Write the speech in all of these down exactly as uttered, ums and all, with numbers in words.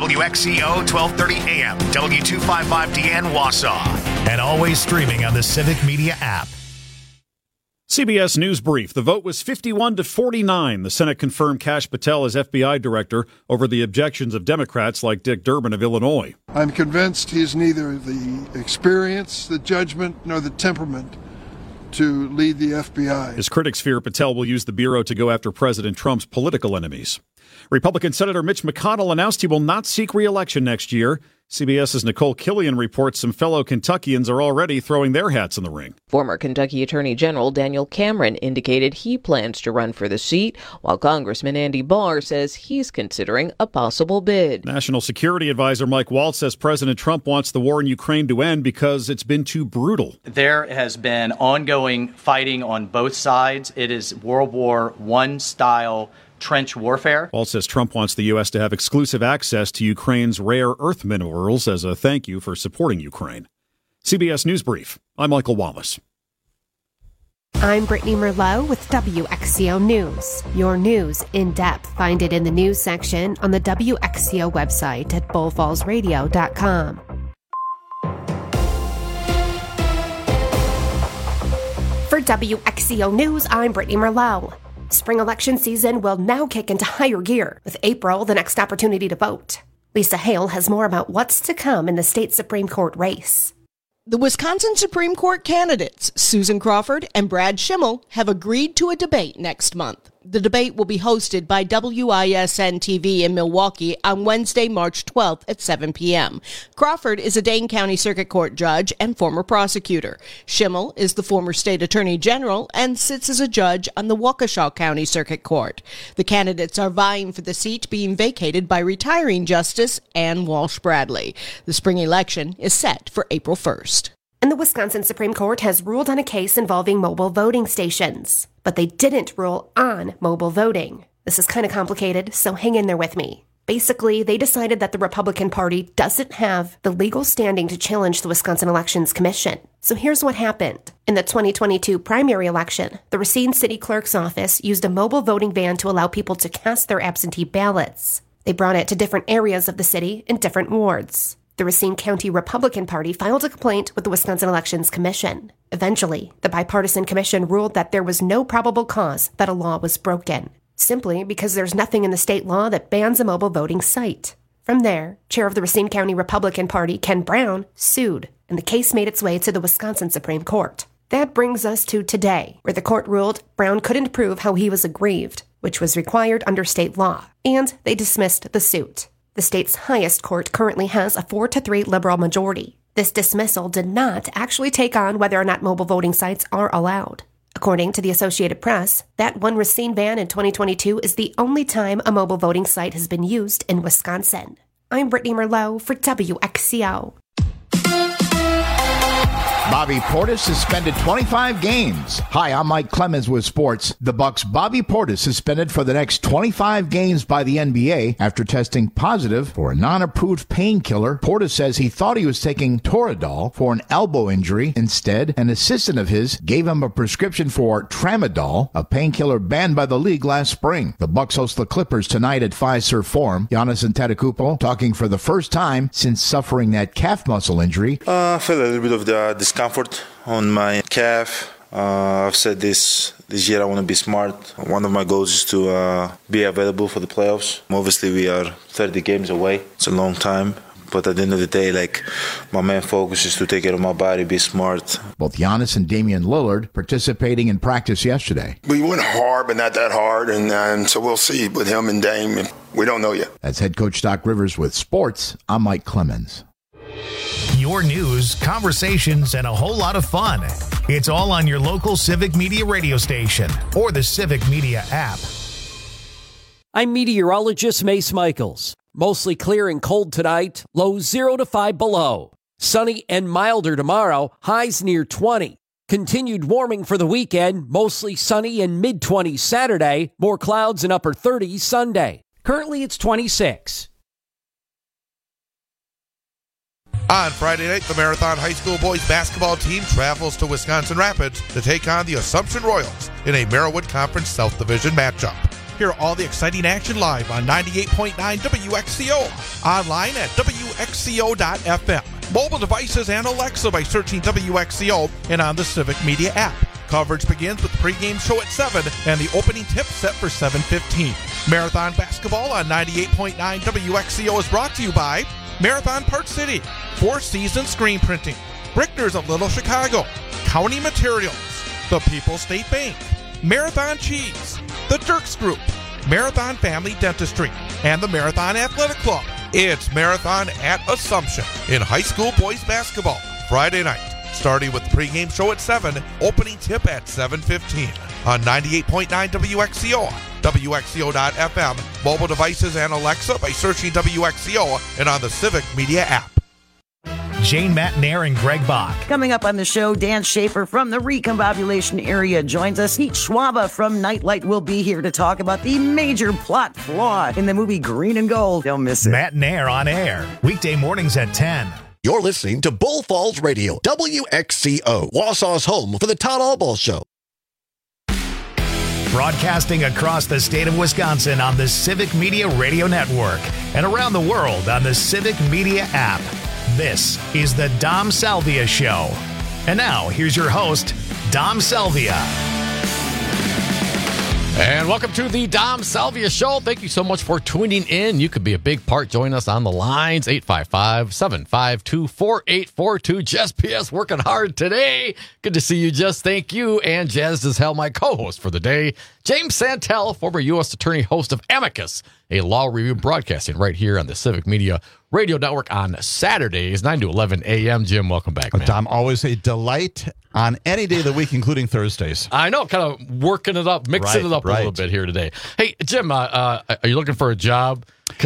W X E O twelve thirty A M, W two fifty-five D N Wausau, and always streaming on the Civic Media app. C B S News Brief. The vote was fifty-one to forty-nine. The Senate confirmed Kash Patel as F B I director over the objections of Democrats like Dick Durbin of Illinois. I'm convinced he has neither the experience, the judgment, nor the temperament to lead the F B I. His critics fear Patel will use the Bureau to go after President Trump's political enemies. Republican Senator Mitch McConnell announced he will not seek re-election next year. CBS's Nicole Killian reports some fellow Kentuckians are already throwing their hats in the ring. Former Kentucky Attorney General Daniel Cameron indicated he plans to run for the seat, while Congressman Andy Barr says he's considering a possible bid. National Security Advisor Mike Waltz says President Trump wants the war in Ukraine to end because it's been too brutal. There has been ongoing fighting on both sides. It is World War One style trench warfare. Waltz says Trump wants the U S to have exclusive access to Ukraine's rare earth minerals as a thank you for supporting Ukraine. C B S News Brief. I'm Michael Wallace. I'm Brittany Merlot with W X C O News. Your news in depth. Find it in the news section on the W X C O website at bull falls radio dot com. For W X C O News, I'm Brittany Merlot. Spring election season will now kick into higher gear, with April the next opportunity to vote. Lisa Hale has more about what's to come in the state Supreme Court race. The Wisconsin Supreme Court candidates, Susan Crawford and Brad Schimmel, have agreed to a debate next month. The debate will be hosted by W I S N T V in Milwaukee on Wednesday, March twelfth at seven p.m. Crawford is a Dane County Circuit Court judge and former prosecutor. Schimmel is the former state attorney general and sits as a judge on the Waukesha County Circuit Court. The candidates are vying for the seat being vacated by retiring Justice Ann Walsh Bradley. The spring election is set for April first. And the Wisconsin Supreme Court has ruled on a case involving mobile voting stations. But they didn't rule on mobile voting. This is kind of complicated, so hang in there with me. Basically, they decided that the Republican Party doesn't have the legal standing to challenge the Wisconsin Elections Commission. So here's what happened. In the twenty twenty-two primary election, the Racine City Clerk's office used a mobile voting van to allow people to cast their absentee ballots. They brought it to different areas of the city in different wards. The Racine County Republican Party filed a complaint with the Wisconsin Elections Commission. Eventually, the bipartisan commission ruled that there was no probable cause that a law was broken, simply because there's nothing in the state law that bans a mobile voting site. From there, chair of the Racine County Republican Party, Ken Brown, sued, and the case made its way to the Wisconsin Supreme Court. That brings us to today, where the court ruled Brown couldn't prove how he was aggrieved, which was required under state law, and they dismissed the suit. The state's highest court currently has a four to three liberal majority. This dismissal did not actually take on whether or not mobile voting sites are allowed. According to the Associated Press, that one Racine van in twenty twenty-two is the only time a mobile voting site has been used in Wisconsin. I'm Brittany Merlot for W X C O. Bobby Portis suspended twenty-five games. Hi, I'm Mike Clemens with sports. The Bucks' Bobby Portis suspended for the next twenty-five games by the N B A after testing positive for a non-approved painkiller. Portis says he thought he was taking Toradol for an elbow injury. Instead, an assistant of his gave him a prescription for Tramadol, a painkiller banned by the league last spring. The Bucks host the Clippers tonight at Fiserv Forum. Giannis Antetokounmpo talking for the first time since suffering that calf muscle injury. Uh, I feel a little bit of the discomfort on my calf. Uh, I've said this this year I want to be smart. One of my goals is to uh, be available for the playoffs. Obviously, we are thirty games away. It's a long time. But at the end of the day, like, my main focus is to take care of my body, be smart. Both Giannis and Damian Lillard participating in practice yesterday. We went hard, but not that hard, and, and so we'll see with him and Dame. We don't know yet. That's head coach Doc Rivers with sports. I'm Mike Clemens. Your news, conversations, and a whole lot of fun. It's all on your local Civic Media radio station or the Civic Media app. I'm meteorologist Mace Michaels. Mostly clear and cold tonight, lows zero to five below. Sunny and milder tomorrow, highs near twenty. Continued warming for the weekend, mostly sunny and mid-twenties Saturday, more clouds and upper thirties Sunday. Currently it's twenty-six. On Friday night, the Marathon High School boys basketball team travels to Wisconsin Rapids to take on the Assumption Royals in a Merriwood Conference South Division matchup. Hear all the exciting action live on ninety-eight point nine W X C O. Online at W X C O dot F M. Mobile devices and Alexa by searching W X C O and on the Civic Media app. Coverage begins with the pregame show at seven and the opening tip set for seven fifteen. Marathon Basketball on ninety-eight point nine W X C O is brought to you by Marathon Park City, Four Seasons Screen Printing, Brickner's of Little Chicago, County Materials, the People's State Bank, Marathon Cheese, the Dirks Group, Marathon Family Dentistry, and the Marathon Athletic Club. It's Marathon at Assumption in high school boys basketball Friday night, starting with the pregame show at seven, opening tip at seven fifteen on ninety-eight point nine W X C O, W X C O dot F M, mobile devices and Alexa by searching W X C O and on the Civic Media app. Jane Matnair and Greg Bach. Coming up on the show, Dan Schaefer from the Recombobulation area joins us. Pete Schwaba from Nightlight will be here to talk about the major plot flaw in the movie Green and Gold. Don't miss it. Matnair on air, weekday mornings at ten. You're listening to Bull Falls Radio, W X C O, Wausau's home for the Todd Albaugh Show. Broadcasting across the state of Wisconsin on the Civic Media Radio Network and around the world on the Civic Media app. This is the Dom Salvia Show. And now, here's your host, Dom Salvia. And welcome to the Dom Salvia Show. Thank you so much for tuning in. You could be a big part. Join us on the lines, eight five five, seven five two, four eight four two. Jess P S working hard today. Good to see you, Jess. Thank you. And Jazz is Hell, my co-host for the day. James Santel, former U S attorney, host of Amicus, a law review broadcasting right here on the Civic Media Radio Network on Saturdays, nine to eleven a.m. Jim, welcome back, man. Dom, always a delight on any day of the week, including Thursdays. I know, kind of working it up, mixing right, it up right. a little bit here today. Hey, Jim, uh, uh, are you looking for a job?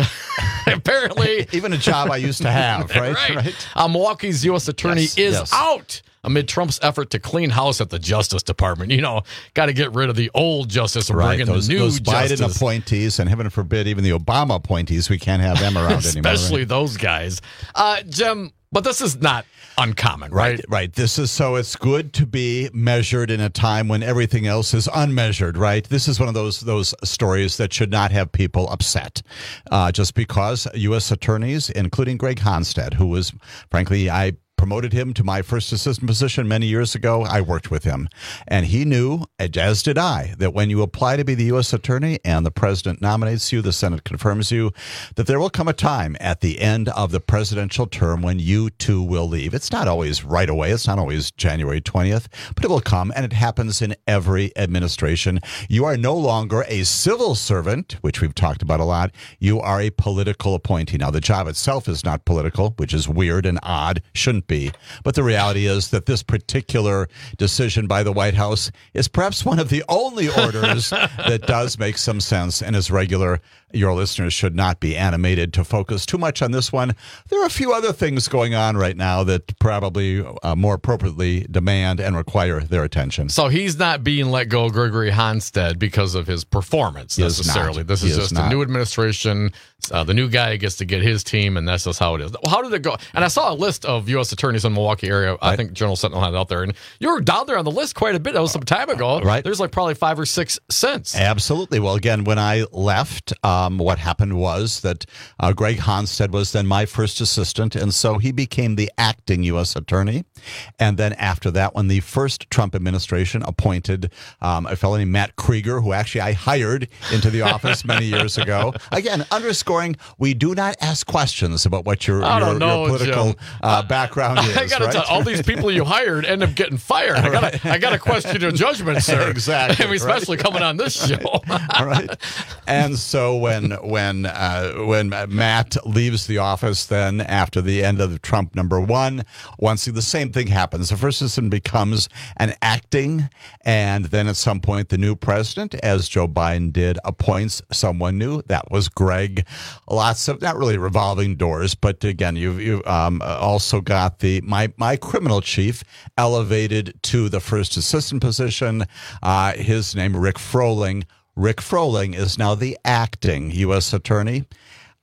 Apparently. Even a job I used to have, right? right. right. Uh, Milwaukee's U S attorney yes, is yes. out amid Trump's effort to clean house at the Justice Department. You know, got to get rid of the old justice and right. bring in those, the new those justice. Biden appointees, and heaven forbid, even the Obama appointees, we can't have them around anymore. Especially right? those guys. Uh, Jim, but this is not uncommon, right? right? Right. This is so it's good to be measured in a time when everything else is unmeasured, right? This is one of those those stories that should not have people upset, uh, just because U S attorneys, including Greg Honstead, who was, frankly, I promoted him to my first assistant position many years ago. I worked with him, and he knew, as did I, that when you apply to be the U S attorney and the president nominates you, the Senate confirms you, that there will come a time at the end of the presidential term when you too will leave. It's not always right away. It's not always January twentieth, but it will come, and it happens in every administration. You are no longer a civil servant, which we've talked about a lot. You are a political appointee. Now, the job itself is not political, which is weird and odd, shouldn't be. But the reality is that this particular decision by the White House is perhaps one of the only orders that does make some sense and is regular. Your listeners should not be animated to focus too much on this one. There are a few other things going on right now that probably uh, more appropriately demand and require their attention. So he's not being let go, Gregory Honstead, because of his performance He is necessarily. not. This He is is just not. a new administration. Uh, the new guy gets to get his team, and that's just how it is. How did it go? And I saw a list of U S attorneys in the Milwaukee area. I think Journal Sentinel had it out there, and you were down there on the list quite a bit. That was some time ago. Right. There's like probably five or six since. Absolutely. Well, again, when I left, um, what happened was that uh, Greg Honstead was then my first assistant, and so he became the acting U S attorney. And then after that, when the first Trump administration appointed um, a fellow named Matt Krieger, who actually I hired into the office many years ago, again, underscoring we do not ask questions about what your, I your, don't know, your political Jim. uh, background is. I got to right? tell all these people you hired end up getting fired. I got to I got to question your judgment, sir. Exactly. I mean, especially right? coming on this show. All right. And so when when uh, when Matt leaves the office, then after the end of Trump number one, once the same thing happens, the first assistant becomes an acting, and then at some point the new president, as Joe Biden did, appoints someone new. That was Greg. Lots of not really revolving doors, but again, you've you um, also got the my my criminal chief elevated to the first assistant position. Uh, his name Rick Froling. Rick Froling is now the acting U S attorney.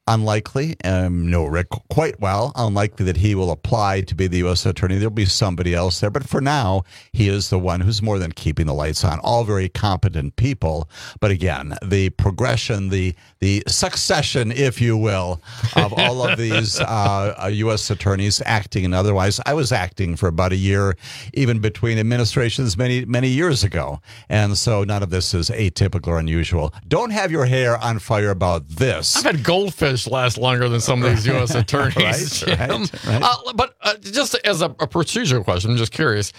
unlikely. Um, no, Rick, quite well. Unlikely that he will apply to be the U S attorney. There'll be somebody else there. But for now, he is the one who's more than keeping the lights on. All very competent people. But again, the progression, the the succession, if you will, of all of these uh, U S attorneys acting and otherwise. I was acting for about a year, even between administrations many, many years ago. And so none of this is atypical or unusual. Don't have your hair on fire about this. I've had goldfish last longer than some of these U S attorneys. right, right, right. Uh, but uh, just as a, a procedural question, I'm just curious,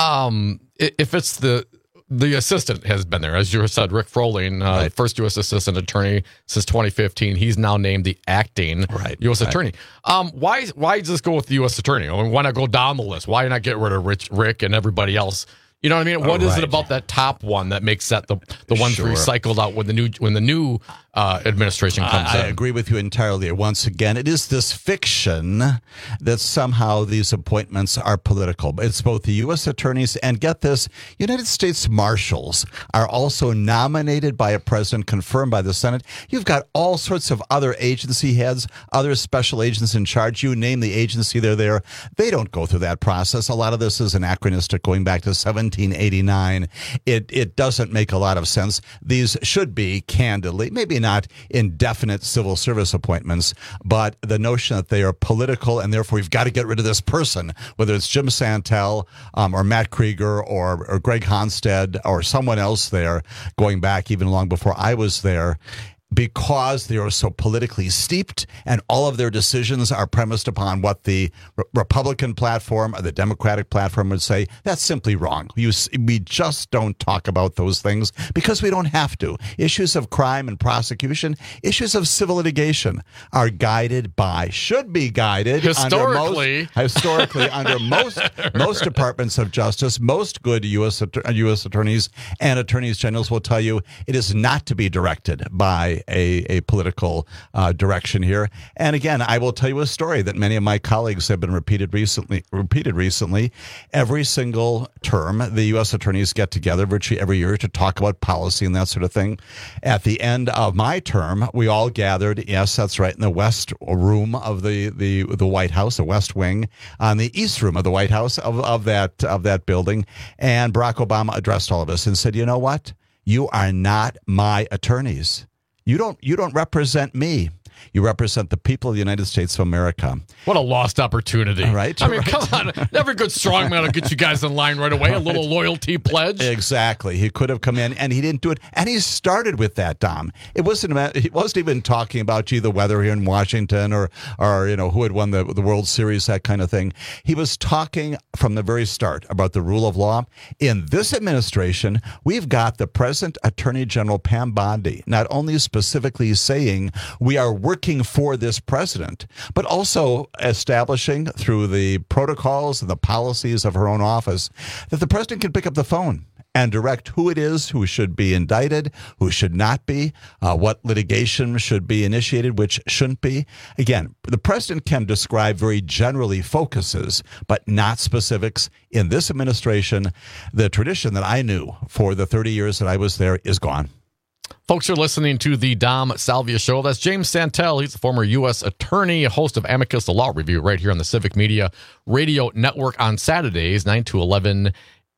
um, if it's the the assistant has been there, as you said, Rick Froling, uh, right. first U S assistant attorney since twenty fifteen. He's now named the acting right, U S right. attorney. Um, why why just go with the U S attorney? I mean, why not go down the list? Why not get rid of Rich, Rick and everybody else? You know what I mean? What oh, is right. it about that top one that makes that the the ones Sure. recycled out when the new when the new uh, administration comes I, in? I agree with you entirely. Once again, it is this fiction that somehow these appointments are political. It's both the U S attorneys and, get this, United States Marshals are also nominated by a president, confirmed by the Senate. You've got all sorts of other agency heads, other special agents in charge. You name the agency, they're there. They don't go through that process. A lot of this is anachronistic, going back to seventeen eighty-nine. It it doesn't make a lot of sense. These should be, candidly, maybe not indefinite civil service appointments, but the notion that they are political and therefore we've got to get rid of this person, whether it's Jim Santel um, or Matt Krieger or, or Greg Honstead or someone else there, going back even long before I was there, because they are so politically steeped and all of their decisions are premised upon what the Re- Republican platform or the Democratic platform would say, that's simply wrong. You, we just don't talk about those things because we don't have to. Issues of crime and prosecution, issues of civil litigation are guided by, should be guided historically, under most, historically under most most departments of justice. Most good U S U S attorneys and attorneys generals will tell you it is not to be directed by A, a political uh, direction here. And again, I will tell you a story that many of my colleagues have been repeated recently. Repeated recently, every single term, the U S attorneys get together virtually every year to talk about policy and that sort of thing. At the end of my term, we all gathered. Yes, that's right, in the West Room of the the the White House, the West Wing, on the East Room of the White House of of that of that building. And Barack Obama addressed all of us and said, "You know what? You are not my attorneys. You don't you don't represent me. You represent the people of the United States of America." What a lost opportunity. Right? I mean, right. come on. Every good strongman will get you guys in line right away. A little loyalty pledge. Exactly. He could have come in, and he didn't do it. And he started with that, Dom. It wasn't about, he wasn't even talking about, gee, the weather here in Washington or, or you know, who had won the, the World Series, that kind of thing. He was talking from the very start about the rule of law. In this administration, we've got the present Attorney General, Pam Bondi, not only specifically saying we are working for this president, but also establishing through the protocols and the policies of her own office that the president can pick up the phone and direct who it is who should be indicted, who should not be, uh, what litigation should be initiated, which shouldn't be. Again, the president can describe very generally focuses, but not specifics. In this administration, the tradition that I knew for the thirty years that I was there is gone. Folks are listening to the Dom Salvia Show. That's James Santel. He's a former U S attorney, host of Amicus, the Law Review, right here on the Civic Media Radio Network on Saturdays, nine to eleven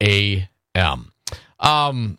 a.m. Um,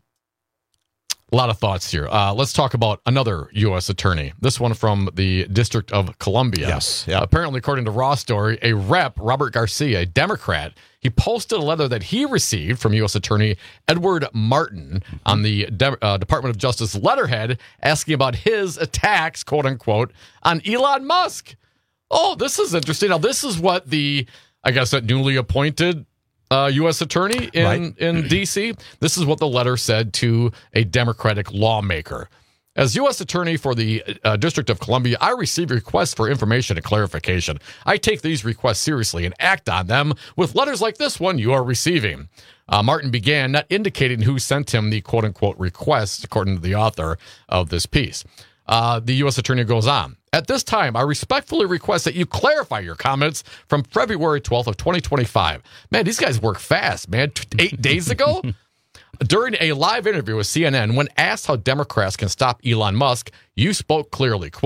a lot of thoughts here. Uh, let's talk about another U S attorney. This one from the District of Columbia. Yes. Yep. Apparently, according to Raw Story, a rep, Robert Garcia, a Democrat, he posted a letter that he received from U S Attorney Edward Martin on the De- uh, Department of Justice letterhead asking about his attacks, quote unquote, on Elon Musk. Oh, this is interesting. Now, this is what the, I guess, that newly appointed Uh, U S attorney in, right. in D C. This is what the letter said to a Democratic lawmaker. As U S attorney for the uh, District of Columbia, I receive requests for information and clarification. I take these requests seriously and act on them with letters like this one you are receiving. Uh, Martin began, not indicating who sent him the quote-unquote request, according to the author of this piece. Uh, the U S attorney goes on. At this time, I respectfully request that you clarify your comments from February twelfth of twenty twenty-five. Man, these guys work fast, man. Eight days ago? During a live interview with C N N, when asked how Democrats can stop Elon Musk, you spoke clearly. Quote,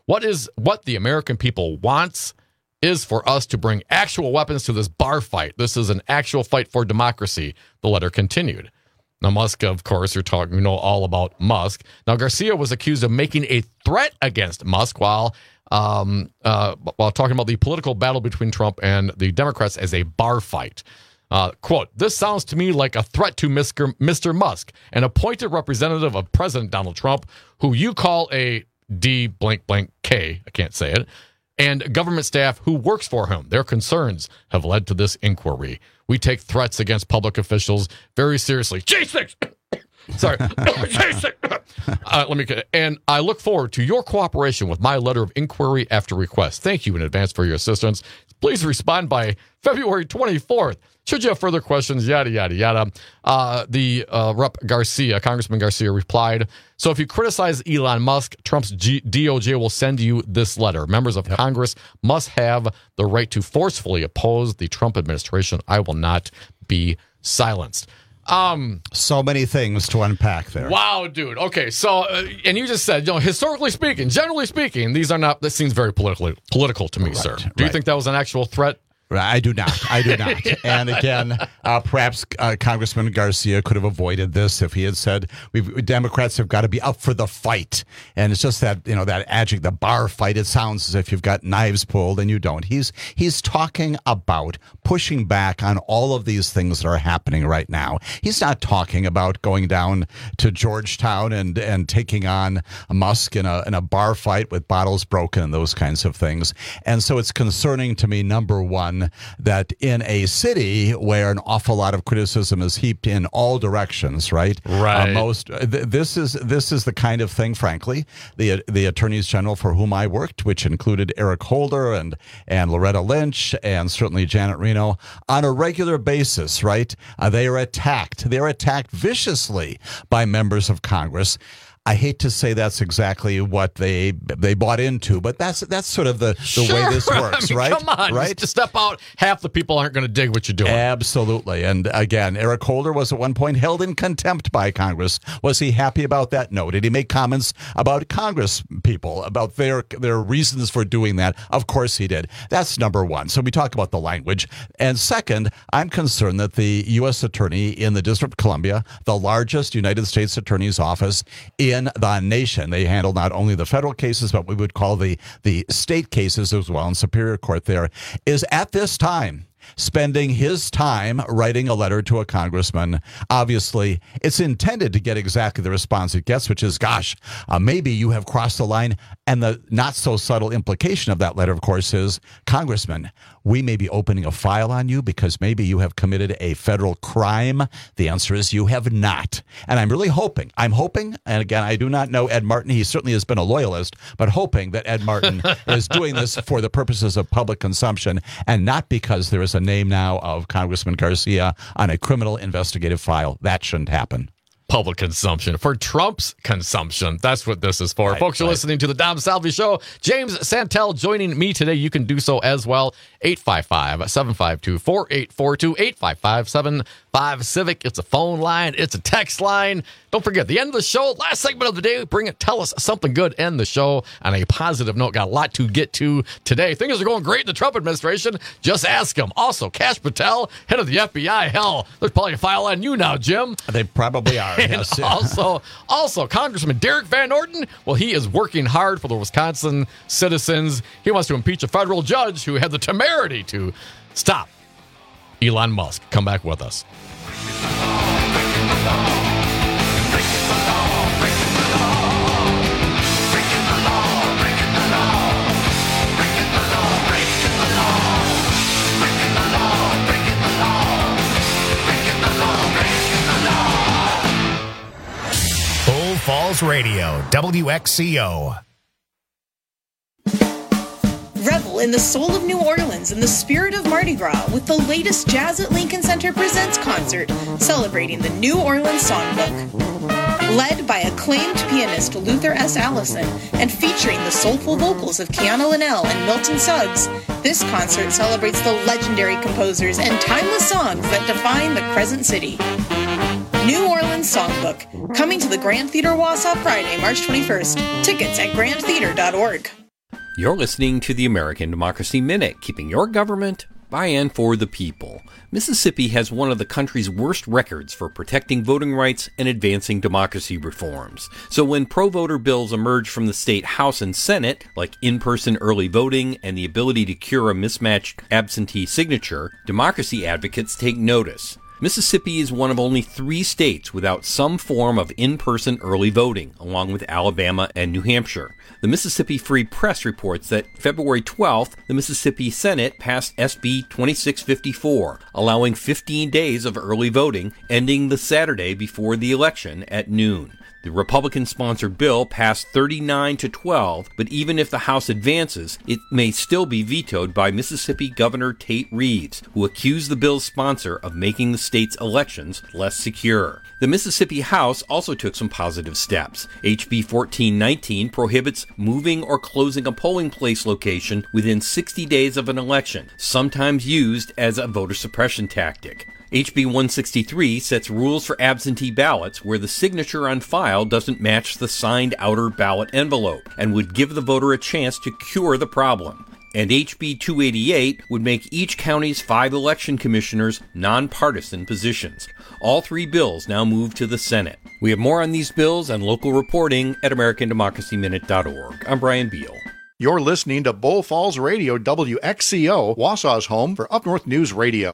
What is what the American people wants is for us to bring actual weapons to this bar fight. This is an actual fight for democracy, the letter continued. Now, Musk, of course, you're talking, you know all about Musk. Now, Garcia was accused of making a threat against Musk while um, uh, while talking about the political battle between Trump and the Democrats as a bar fight. Uh, quote, this sounds to me like a threat to Mister Mister Musk, an appointed representative of President Donald Trump, who you call a D blank blank K, I can't say it, and government staff who works for him. Their concerns have led to this inquiry. We take threats against public officials very seriously. J six! Sorry. J six! Uh, let me get And I look forward to your cooperation with my letter of inquiry after request. Thank you in advance for your assistance. Please respond by February twenty-fourth. Should you have further questions, yada, yada, yada. Uh, the uh, Rep Garcia, Congressman Garcia, replied, so if you criticize Elon Musk, Trump's G- D O J will send you this letter. Members of yep. Congress must have the right to forcefully oppose the Trump administration. I will not be silenced. Um, so many things to unpack there. Wow, dude. Okay, so, uh, and you just said, you know, historically speaking, generally speaking, these are not, this seems very politically political to me, right, sir. Do right. you think that was an actual threat? I do not. I do not. yeah. And again, uh, perhaps uh, Congressman Garcia could have avoided this if he had said, "We've Democrats have got to be up for the fight." And it's just that, you know, that adjective, the bar fight. It sounds as if you've got knives pulled, and you don't. He's he's talking about pushing back on all of these things that are happening right now. He's not talking about going down to Georgetown and and taking on Musk in a in a bar fight with bottles broken and those kinds of things. And so it's concerning to me, number one, that in a city where an awful lot of criticism is heaped in all directions, right? Right. Uh, most th- this is this is the kind of thing, frankly, the the attorneys general for whom I worked, which included Eric Holder and and Loretta Lynch and certainly Janet Reno, on a regular basis, right? Uh, they are attacked. They are attacked viciously by members of Congress. I hate to say that's exactly what they they bought into, but that's that's sort of the, the sure. way this works, I mean, right? Come on, right? Just to step out, half the people aren't going to dig what you're doing. Absolutely. And again, Eric Holder was at one point held in contempt by Congress. Was he happy about that? No. Did he make comments about Congress people, about their their reasons for doing that? Of course he did. That's number one. So we talk about the language. And second, I'm concerned that the U S attorney in the District of Columbia, the largest United States attorney's office in in the nation. They handle not only the federal cases, but we would call the, the state cases as well in Superior Court there, is at this time spending his time writing a letter to a congressman. Obviously, it's intended to get exactly the response it gets, which is, gosh, uh, maybe you have crossed the line. And the not so subtle implication of that letter, of course, is, Congressman, we may be opening a file on you because maybe you have committed a federal crime. The answer is you have not. And I'm really hoping, I'm hoping, and again, I do not know Ed Martin. He certainly has been a loyalist, but hoping that Ed Martin is doing this for the purposes of public consumption and not because there is a name now of Congressman Garcia on a criminal investigative file. That shouldn't happen. Public consumption. For Trump's consumption. That's what this is for. Right, Folks, you're right. listening to the Dom Salvi Show. James Santel joining me today. You can do so as well. eight five five, seven five two, four eight four two, eight five five, seven five Civic. It's a phone line. It's a text line. Don't forget, the end of the show, last segment of the day, bring it, tell us something good, end the show on a positive note. Got a lot to get to today. Things are going great in the Trump administration. Just ask him. Also, Kash Patel, head of the F B I. Hell, there's probably a file on you now, Jim. They probably are. And yes. also, also, Congressman Derek Van Orden, well, he is working hard for the Wisconsin citizens. He wants to impeach a federal judge who had the temerity to stop Elon Musk. Come back with us. Bull Falls Radio, W X C O. Revel in the soul of New Orleans and the spirit of Mardi Gras with the latest Jazz at Lincoln Center Presents concert celebrating the New Orleans Songbook. Led by acclaimed pianist Luther S. Allison and featuring the soulful vocals of Kiana Linnell and Milton Suggs, this concert celebrates the legendary composers and timeless songs that define the Crescent City. New Orleans Songbook, coming to the Grand Theater Wausau Friday, March twenty-first. Tickets at grand theater dot org. You're listening to the American Democracy Minute, keeping your government by and for the people. Mississippi has one of the country's worst records for protecting voting rights and advancing democracy reforms. So when pro-voter bills emerge from the state House and Senate, like in-person early voting and the ability to cure a mismatched absentee signature, democracy advocates take notice. Mississippi is one of only three states without some form of in-person early voting, along with Alabama and New Hampshire. The Mississippi Free Press reports that February twelfth, the Mississippi Senate passed S B twenty-six fifty-four, allowing fifteen days of early voting, ending the Saturday before the election at noon. The Republican-sponsored bill passed thirty-nine to twelve, but even if the House advances, it may still be vetoed by Mississippi Governor Tate Reeves, who accused the bill's sponsor of making the state's elections less secure. The Mississippi House also took some positive steps. H B fourteen nineteen prohibits moving or closing a polling place location within sixty days of an election, sometimes used as a voter suppression tactic. H B one sixty-three sets rules for absentee ballots where the signature on file doesn't match the signed outer ballot envelope and would give the voter a chance to cure the problem. And H B two eighty-eight would make each county's five election commissioners nonpartisan positions. All three bills now move to the Senate. We have more on these bills and local reporting at American Democracy Minute dot org. I'm Brian Beal. You're listening to Bull Falls Radio, W X C O, Wausau's home for Up North News Radio.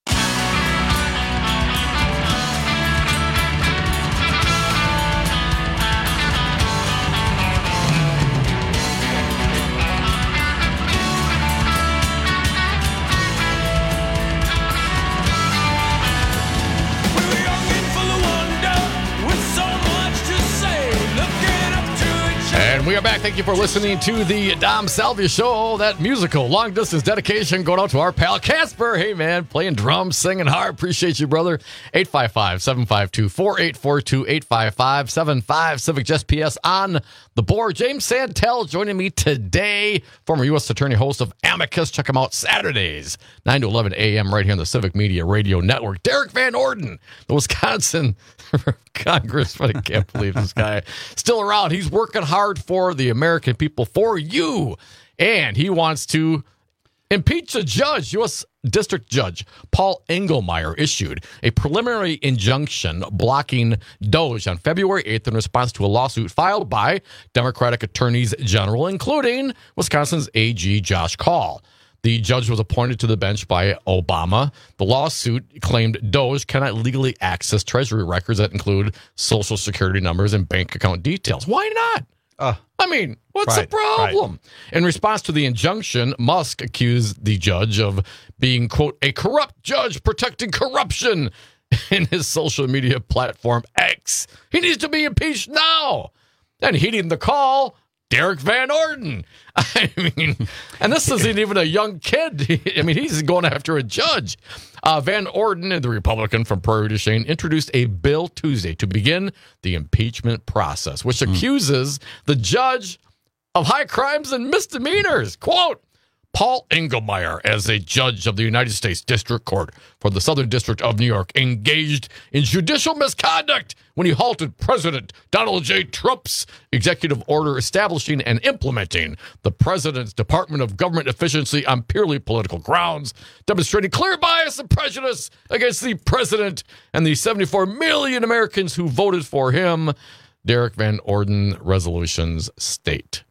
And we are back. Thank you for listening to the Dom Salvia Show. That musical long-distance dedication going out to our pal Casper. Hey, man, playing drums, singing hard. Appreciate you, brother. eight five five, seven five two, four eight four two, eight five five, seven five, Civic Just P S on the board. James Santel joining me today, former U S Attorney, host of Amicus. Check him out Saturdays, nine to eleven a.m. right here on the Civic Media Radio Network. Derek Van Orden, the Wisconsin Congressman. I can't believe this guy still around. He's working hard for the American people, for you, and he wants to impeach a judge. U S District Judge Paul Engelmeyer issued a preliminary injunction blocking DOJ on February eighth in response to a lawsuit filed by Democratic attorneys general, including Wisconsin's A G Josh Kaul. The judge was appointed to the bench by Obama. The lawsuit claimed DOJ cannot legally access Treasury records that include Social Security numbers and bank account details. Why not? Uh, I mean, what's right, the problem? Right. In response to the injunction, Musk accused the judge of being, quote, a corrupt judge protecting corruption in his social media platform X. He needs to be impeached now. And heeding the call, Derek Van Orden. I mean, and this isn't even a young kid. I mean, he's going after a judge. Uh, Van Orden, the Republican from Prairie du Chien, introduced a bill Tuesday to begin the impeachment process, which mm. accuses the judge of high crimes and misdemeanors. Quote, Paul Engelmeyer, as a judge of the United States District Court for the Southern District of New York, engaged in judicial misconduct when he halted President Donald J. Trump's executive order establishing and implementing the president's Department of Government Efficiency on purely political grounds, demonstrating clear bias and prejudice against the president and the seventy-four million Americans who voted for him. Derek Van Orden resolutions state.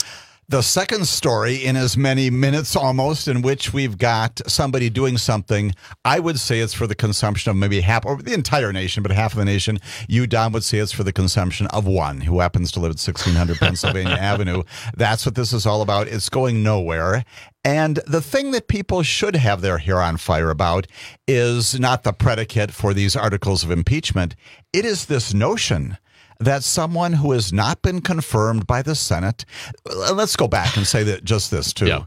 The second story in as many minutes almost in which we've got somebody doing something, I would say it's for the consumption of maybe half, or the entire nation, but half of the nation. You, Don, would say it's for the consumption of one who happens to live at sixteen hundred Pennsylvania Avenue. That's what this is all about. It's going nowhere. And the thing that people should have their hair on fire about is not the predicate for these articles of impeachment. It is this notion that someone who has not been confirmed by the Senate, let's go back and say that just this too. Yeah, yeah.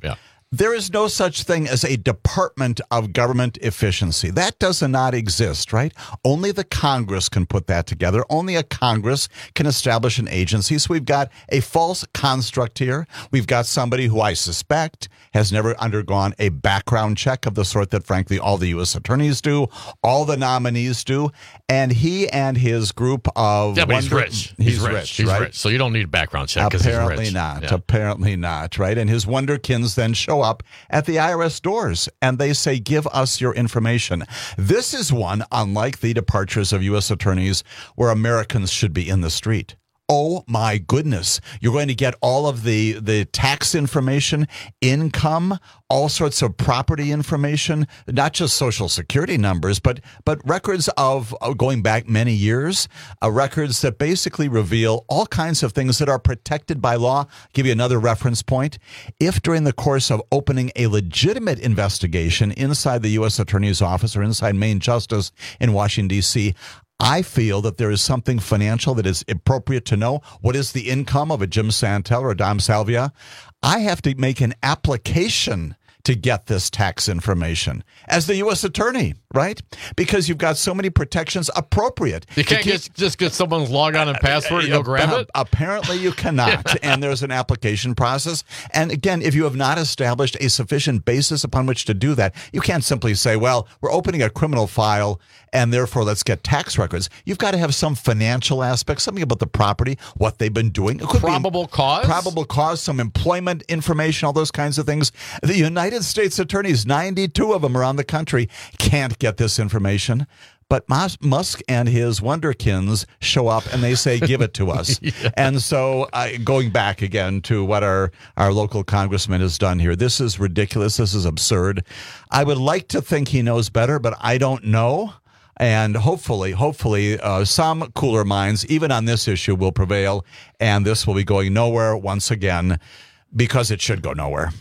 There is no such thing as a Department of Government Efficiency. That does not exist, right? Only the Congress can put that together. Only a Congress can establish an agency. So we've got a false construct here. We've got somebody who I suspect has never undergone a background check of the sort that, frankly, all the U S attorneys do, all the nominees do, and he and his group of... Yeah, but he's wonder- rich. He's, He's rich, rich. He's right? rich. So you don't need a background check because he's rich. Apparently not. Yeah. Apparently not, right? And his wonderkins then show up at the I R S doors and they say, give us your information. This is one, unlike the departures of U S attorneys, where Americans should be in the street. Oh my goodness. You're going to get all of the, the tax information, income, all sorts of property information, not just Social Security numbers, but but records of uh, going back many years, uh, records that basically reveal all kinds of things that are protected by law. I'll give you another reference point. If during the course of opening a legitimate investigation inside the U S Attorney's Office or inside Main Justice in Washington, D C, I feel that there is something financial that is appropriate to know. What is the income of a Jim Santel or a Dom Salvia? I have to make an application to get this tax information as the U S attorney, right? Because you've got so many protections appropriate. You can't keep, just, just get someone's login and password and uh, go grab uh, it? Apparently you cannot, and there's an application process. And again, if you have not established a sufficient basis upon which to do that, you can't simply say, well, we're opening a criminal file, and therefore let's get tax records. You've got to have some financial aspect, something about the property, what they've been doing. It could Probable be cause? Probable cause, some employment information, all those kinds of things. The United States attorneys, ninety-two of them around the country, can't get this information. But Musk and his wonderkins show up and they say, give it to us. yeah. And so uh, going back again to what our, our local congressman has done here, this is ridiculous. This is absurd. I would like to think he knows better, but I don't know. And hopefully, hopefully, uh, some cooler minds, even on this issue, will prevail. And this will be going nowhere once again, because it should go nowhere.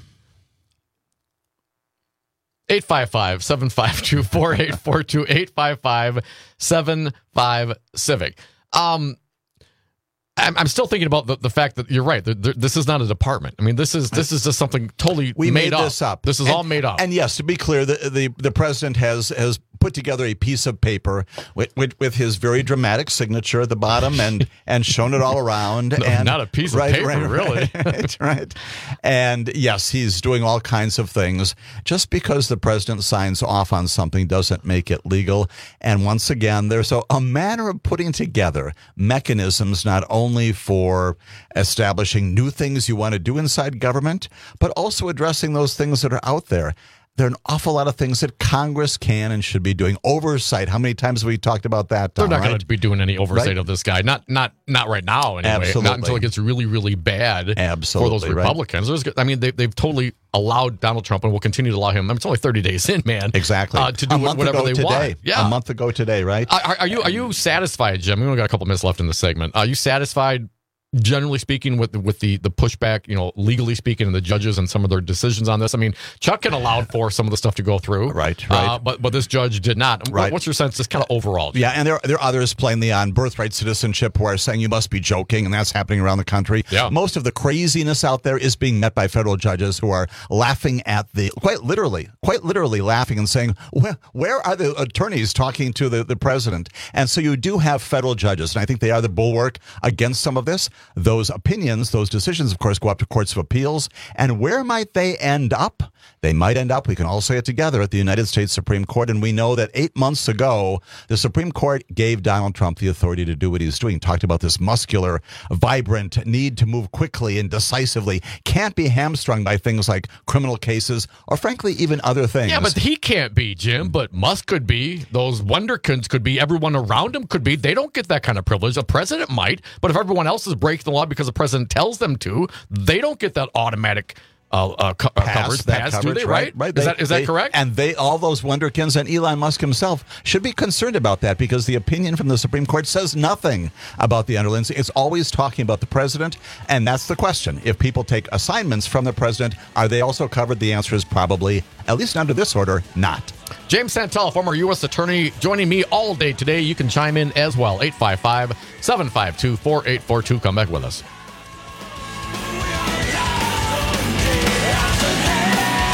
eight five five, seven five two, four eight four two, eight five five, seven five, Civic. Um, I'm, I'm still thinking about the, the fact that you're right. The, the, this is not a department. I mean, this is this is just something totally we made, made up. this up. This is and, all made up. And yes, to be clear, the the, the president has has put together a piece of paper with, with, with his very dramatic signature at the bottom and and shown it all around. No, and not a piece right, of paper, right, really. Right, right. And yes, he's doing all kinds of things. Just because the president signs off on something doesn't make it legal. And once again, there's a, a manner of putting together mechanisms not only for establishing new things you want to do inside government, but also addressing those things that are out there. There are an awful lot of things that Congress can and should be doing. Oversight. How many times have we talked about that, Tom, They're not right? going to be doing any oversight Right? of this guy. Not not not right now, anyway. Absolutely. Not until it gets really, really bad Absolutely, for those right. Republicans. There's, I mean, they, they've totally allowed Donald Trump and will continue to allow him. I mean, it's only thirty days in, man. Exactly. Uh, to do a month whatever ago they today. want. Yeah. A month ago today, right? Are, are you are you satisfied, Jim? We only got a couple minutes left in the segment. Are you satisfied, generally speaking, with with the the pushback, you know, legally speaking, and the judges and some of their decisions on this? I mean, Chuck can allow for some of the stuff to go through, Right, right. Uh, but but this judge did not. Right. What's your sense, just kind of overall? Yeah, and there, there are others plainly on birthright citizenship who are saying you must be joking, and that's happening around the country. Yeah. Most of the craziness out there is being met by federal judges who are laughing at the, quite literally, quite literally laughing and saying, where, where are the attorneys talking to the, the president? And so you do have federal judges, and I think they are the bulwark against some of this. Those opinions Those decisions, of course, go up to courts of appeals. And where might they end up? They might end up, we can all say it together, at the United States Supreme Court. And we know that eight months ago, the Supreme Court gave Donald Trump the authority to do what he's doing. Talked about this muscular, vibrant need to move quickly and decisively. Can't be hamstrung by things like criminal cases or, frankly, even other things. Yeah, but he can't be, Jim. But Musk could be. Those wonderkins could be. Everyone around him could be. They don't get that kind of privilege. A president might. But if everyone else is breaking the law because the president tells them to, they don't get that automatic uh, uh, co- uh, Pass, coverage. that Pass, coverage, do they? Right? Right. Is They- that is they- that correct? And they, all those wonderkins and Elon Musk himself should be concerned about that, because the opinion from the Supreme Court says nothing about the underlings. It's always talking about the president, and that's the question. If people take assignments from the president, are they also covered? The answer is probably, at least under this order, not. James Santel, former U S attorney, joining me all day today. You can chime in as well. eight five five, seven five two, four eight four two. Come back with us.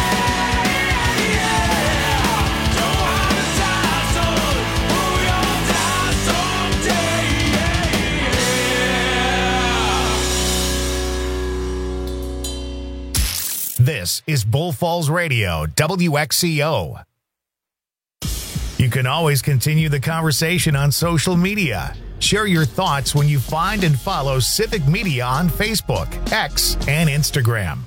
This is Bull Falls Radio, W X C O. You can always continue the conversation on social media. Share your thoughts when you find and follow Civic Media on Facebook, X, and Instagram.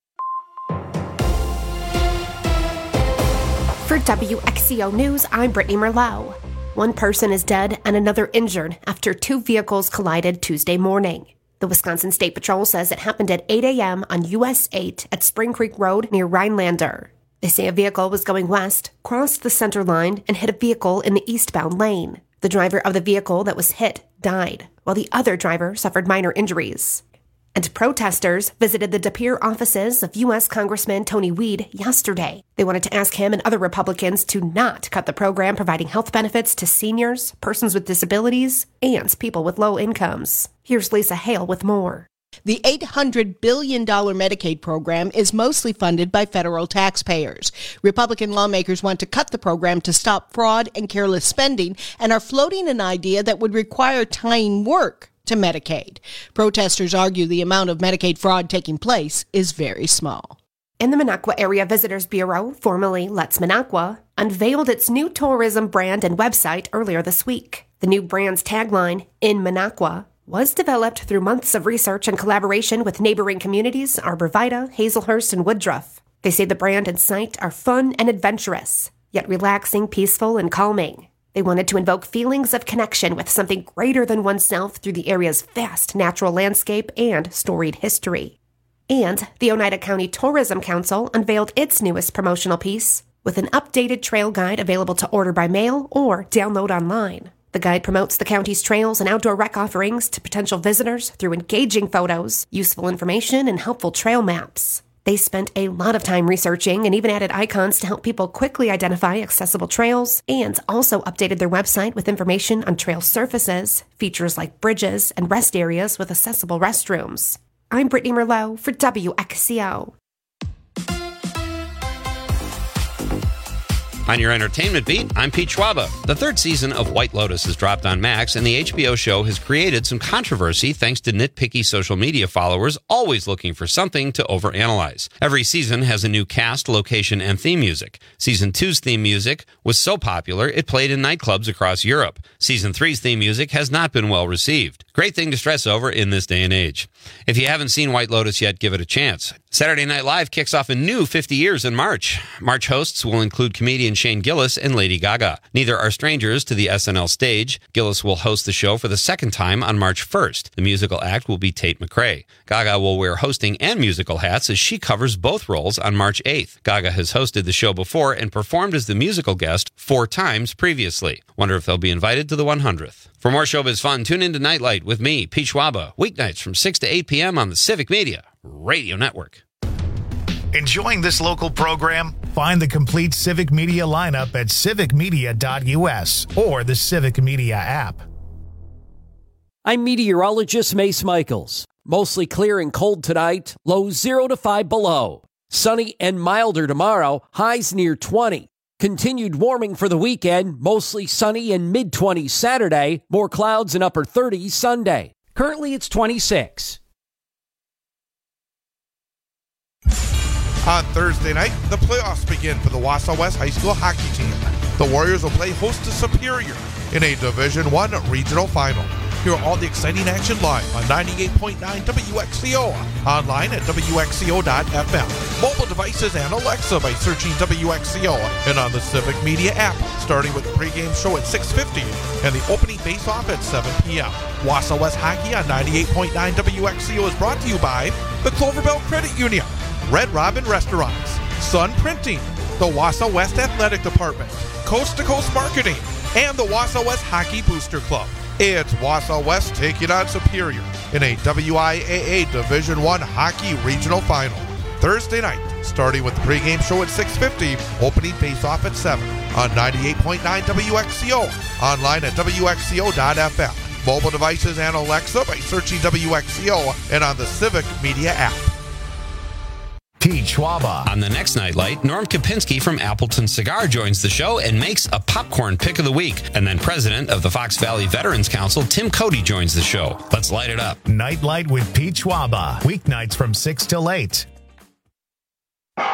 For W X C O News, I'm Brittany Merlot. One person is dead and another injured after two vehicles collided Tuesday morning. The Wisconsin State Patrol says it happened at eight a.m. on U S eight at Spring Creek Road near Rhinelander. They say a vehicle was going west, crossed the center line, and hit a vehicle in the eastbound lane. The driver of the vehicle that was hit died, while the other driver suffered minor injuries. And protesters visited the De Pere offices of U S Congressman Tony Weed yesterday. They wanted to ask him and other Republicans to not cut the program providing health benefits to seniors, persons with disabilities, and people with low incomes. Here's Lisa Hale with more. The eight hundred billion dollars Medicaid program is mostly funded by federal taxpayers. Republican lawmakers want to cut the program to stop fraud and careless spending and are floating an idea that would require tying work to Medicaid. Protesters argue the amount of Medicaid fraud taking place is very small. And the Minocqua Area Visitors Bureau, formerly Let's Minocqua, unveiled its new tourism brand and website earlier this week. The new brand's tagline, In Minocqua, was developed through months of research and collaboration with neighboring communities Arborvita, Hazelhurst, and Woodruff. They say the brand and site are fun and adventurous, yet relaxing, peaceful, and calming. They wanted to invoke feelings of connection with something greater than oneself through the area's vast natural landscape and storied history. And the Oneida County Tourism Council unveiled its newest promotional piece with an updated trail guide available to order by mail or download online. The guide promotes the county's trails and outdoor rec offerings to potential visitors through engaging photos, useful information, and helpful trail maps. They spent a lot of time researching and even added icons to help people quickly identify accessible trails, and also updated their website with information on trail surfaces, features like bridges, and rest areas with accessible restrooms. I'm Brittany Merlot for W X C O. On your entertainment beat, I'm Pete Schwaba. The third season of White Lotus has dropped on Max, and the H B O show has created some controversy thanks to nitpicky social media followers always looking for something to overanalyze. Every season has a new cast, location, and theme music. Season two's theme music was so popular, it played in nightclubs across Europe. Season three's theme music has not been well received. Great thing to stress over in this day and age. If you haven't seen White Lotus yet, give it a chance. Saturday Night Live kicks off a new fifty years in March. March hosts will include comedian Shane Gillis and Lady Gaga. Neither are strangers to the S N L stage. Gillis will host the show for the second time on March first. The musical act will be Tate McRae. Gaga will wear hosting and musical hats as she covers both roles on March eighth. Gaga has hosted the show before and performed as the musical guest four times previously. Wonder if they'll be invited to the one hundredth. For more showbiz fun, tune into Nightlight with me, Pete Schwaba, weeknights from six to eight p.m. on the Civic Media Radio Network. Enjoying this local program? Find the complete Civic Media lineup at civic media dot u s or the Civic Media app. I'm meteorologist Mace Michaels. Mostly clear and cold tonight, lows zero to five below. Sunny and milder tomorrow, highs near twenty. Continued warming for the weekend, mostly sunny and mid-twenties Saturday, more clouds and upper thirties Sunday. Currently it's twenty-six. On Thursday night, the playoffs begin for the Wausau West High School hockey team. The Warriors will play host to Superior in a Division One regional final. Hear all the exciting action live on ninety-eight point nine W X C O, online at W X C O dot F M, mobile devices and Alexa by searching W X C O, and on the Civic Media app, starting with the pregame show at six fifty and the opening face-off at seven p.m. Wausau West Hockey on ninety-eight point nine W X C O is brought to you by the Cloverbell Credit Union, Red Robin Restaurants, Sun Printing, the Wausau West Athletic Department, Coast to Coast Marketing, and the Wausau West Hockey Booster Club. It's Wausau West taking on Superior in a W I A A Division One hockey regional final. Thursday night, starting with the pregame show at six fifty, opening face-off at seven on ninety-eight point nine W X C O, online at W X C O dot F M, mobile devices and Alexa by searching W X C O, and on the Civic Media app. Pete Schwaba. On the next Nightlight, Norm Kopinski from Appleton Cigar joins the show and makes a popcorn pick of the week. And then president of the Fox Valley Veterans Council, Tim Cody, joins the show. Let's light it up. Nightlight with Pete Schwaba. Weeknights from six till eight.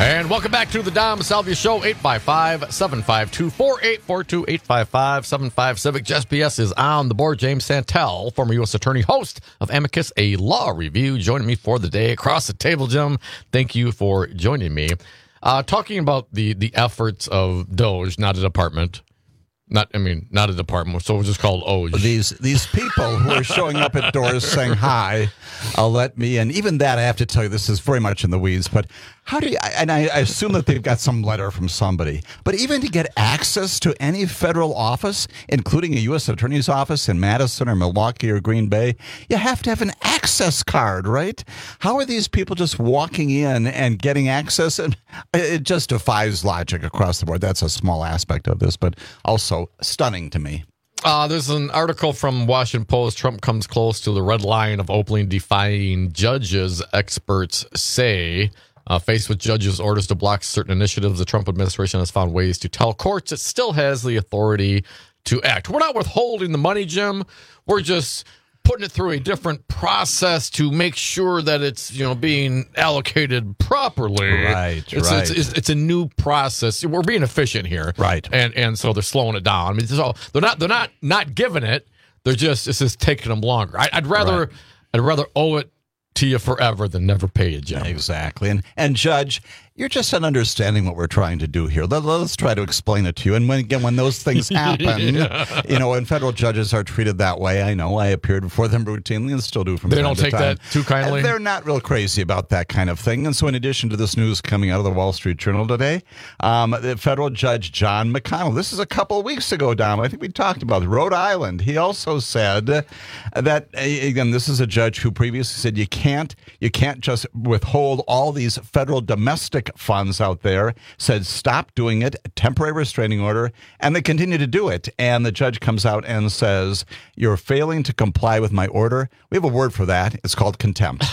And welcome back to the Dom Salvia Show, eight five five, seven five two, four eight four two, eight five five, seven five Civic. Jess P S is on the board. James Santel, former U S attorney, host of Amicus, a law review, joining me for the day. Across the table, Jim, thank you for joining me. Uh, talking about the, the efforts of DOJ, not a department. Not, I mean, not a department, so it's just called O J. These these people who are showing up at doors saying, hi, I'll let me in. Even that, I have to tell you, this is very much in the weeds, but how do you, and I, I assume that they've got some letter from somebody, but even to get access to any federal office, including a U S attorney's office in Madison or Milwaukee or Green Bay, you have to have an access card, right? How are these people just walking in and getting access? And it just defies logic across the board. That's a small aspect of this, but also stunning to me. Uh, there's an article from Washington Post. Trump comes close to the red line of openly defying judges, experts say. Uh, faced with judges' orders to block certain initiatives, the Trump administration has found ways to tell courts it still has the authority to act. We're not withholding the money, Jim. We're just putting it through a different process to make sure that it's, you know, being allocated properly. Right, it's, right. It's, it's, it's a new process. We're being efficient here, right? And and so they're slowing it down. I mean, so they're not they're not not giving it. They're just it's just taking them longer. I, I'd rather Right. I'd rather owe it to you forever than never pay you, Jim. Exactly. And and Judge, you're just not understanding what we're trying to do here. Let, let's try to explain it to you. And when again, when those things happen, Yeah. you know, when federal judges are treated that way, I know I appeared before them routinely and still do from They time don't to take time. that too kindly? And they're not real crazy about that kind of thing. And so in addition to this news coming out of the Wall Street Journal today, um, the federal judge John McConnell, this is a couple of weeks ago, Dom, I think we talked about Rhode Island. He also said that, again, this is a judge who previously said you can't, you can't just withhold all these federal domestic funds out there, said stop doing it, temporary restraining order, and they continue to do it. And the judge comes out and says, you're failing to comply with my order. We have a word for that. It's called contempt.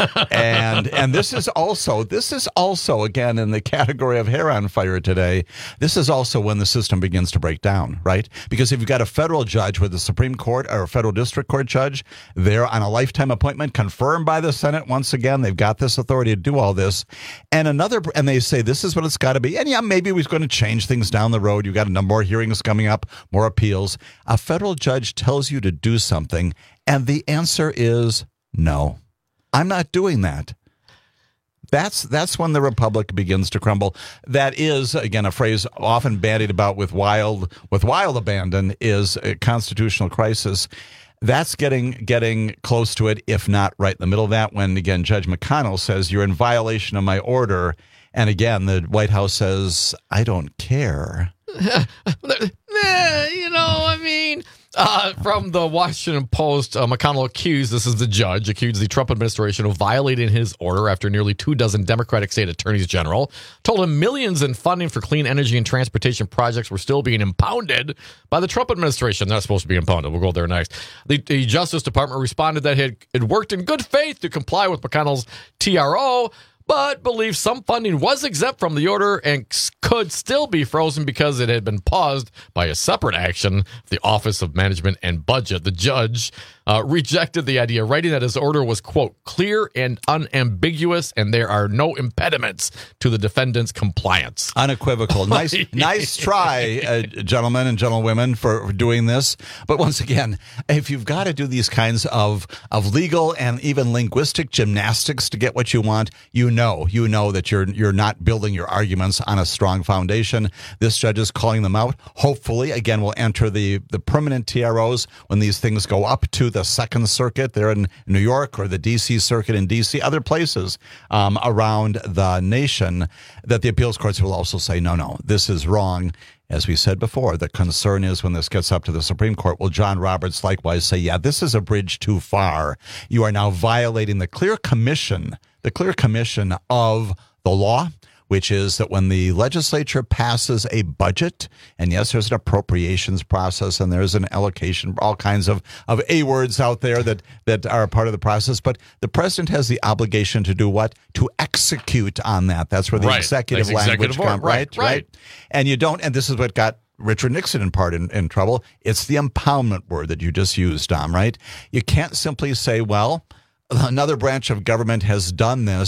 and and this is also, this is also, again, in the category of hair on fire today, this is also when the system begins to break down, right? Because if you've got a federal judge with the Supreme Court or a federal district court judge, they're on a lifetime appointment confirmed by the Senate. Once again, they've got this authority to do all this. And another, and they say, this is what it's got to be. And yeah, maybe we're going to change things down the road. You've got a number more hearings coming up, more appeals. A federal judge tells you to do something, and the answer is no. I'm not doing that. That's that's when the republic begins to crumble. That is, again, a phrase often bandied about with wild with wild abandon, is a constitutional crisis. That's getting getting close to it, if not right in the middle of that, when, again, Judge McConnell says, you're in violation of my order. And again, the White House says, I don't care. Eh, you know, I mean, uh, from the Washington Post, uh, McConnell accused, this is the judge, accused the Trump administration of violating his order after nearly two dozen Democratic state attorneys general told him millions in funding for clean energy and transportation projects were still being impounded by the Trump administration. They're not supposed to be impounded. We'll go there next. The, the Justice Department responded that it had worked in good faith to comply with McConnell's T R O, but believes some funding was exempt from the order and could still be frozen because it had been paused by a separate action, the Office of Management and Budget. The judge uh, rejected the idea, writing that his order was, quote, clear and unambiguous, and there are no impediments to the defendant's compliance. Unequivocal. Nice nice try, uh, gentlemen and gentlewomen, for doing this. But once again, if you've got to do these kinds of, of legal and even linguistic gymnastics to get what you want, you know, you know that you're you're not building your arguments on a strong foundation. This judge is calling them out. Hopefully, again, we'll enter the, the permanent T R Os when these things go up to the Second Circuit there in New York, or the D C Circuit in D C, other places um, around the nation, that the appeals courts will also say, no, no, this is wrong. As we said before, the concern is when this gets up to the Supreme Court, will John Roberts likewise say, yeah, this is a bridge too far. You are now violating the clear commission, the clear commission of the law, which is that when the legislature passes a budget, and yes, there's an appropriations process and there's an allocation, all kinds of, of A words out there that, that are a part of the process, but the president has the obligation to do what? To execute on that. That's where the Right. executive That's language executive comes, order. right, Right, right. And you don't, and this is what got Richard Nixon in part in, in trouble. It's the impoundment word that you just used, Tom, right? You can't simply say, well, another branch of government has done this,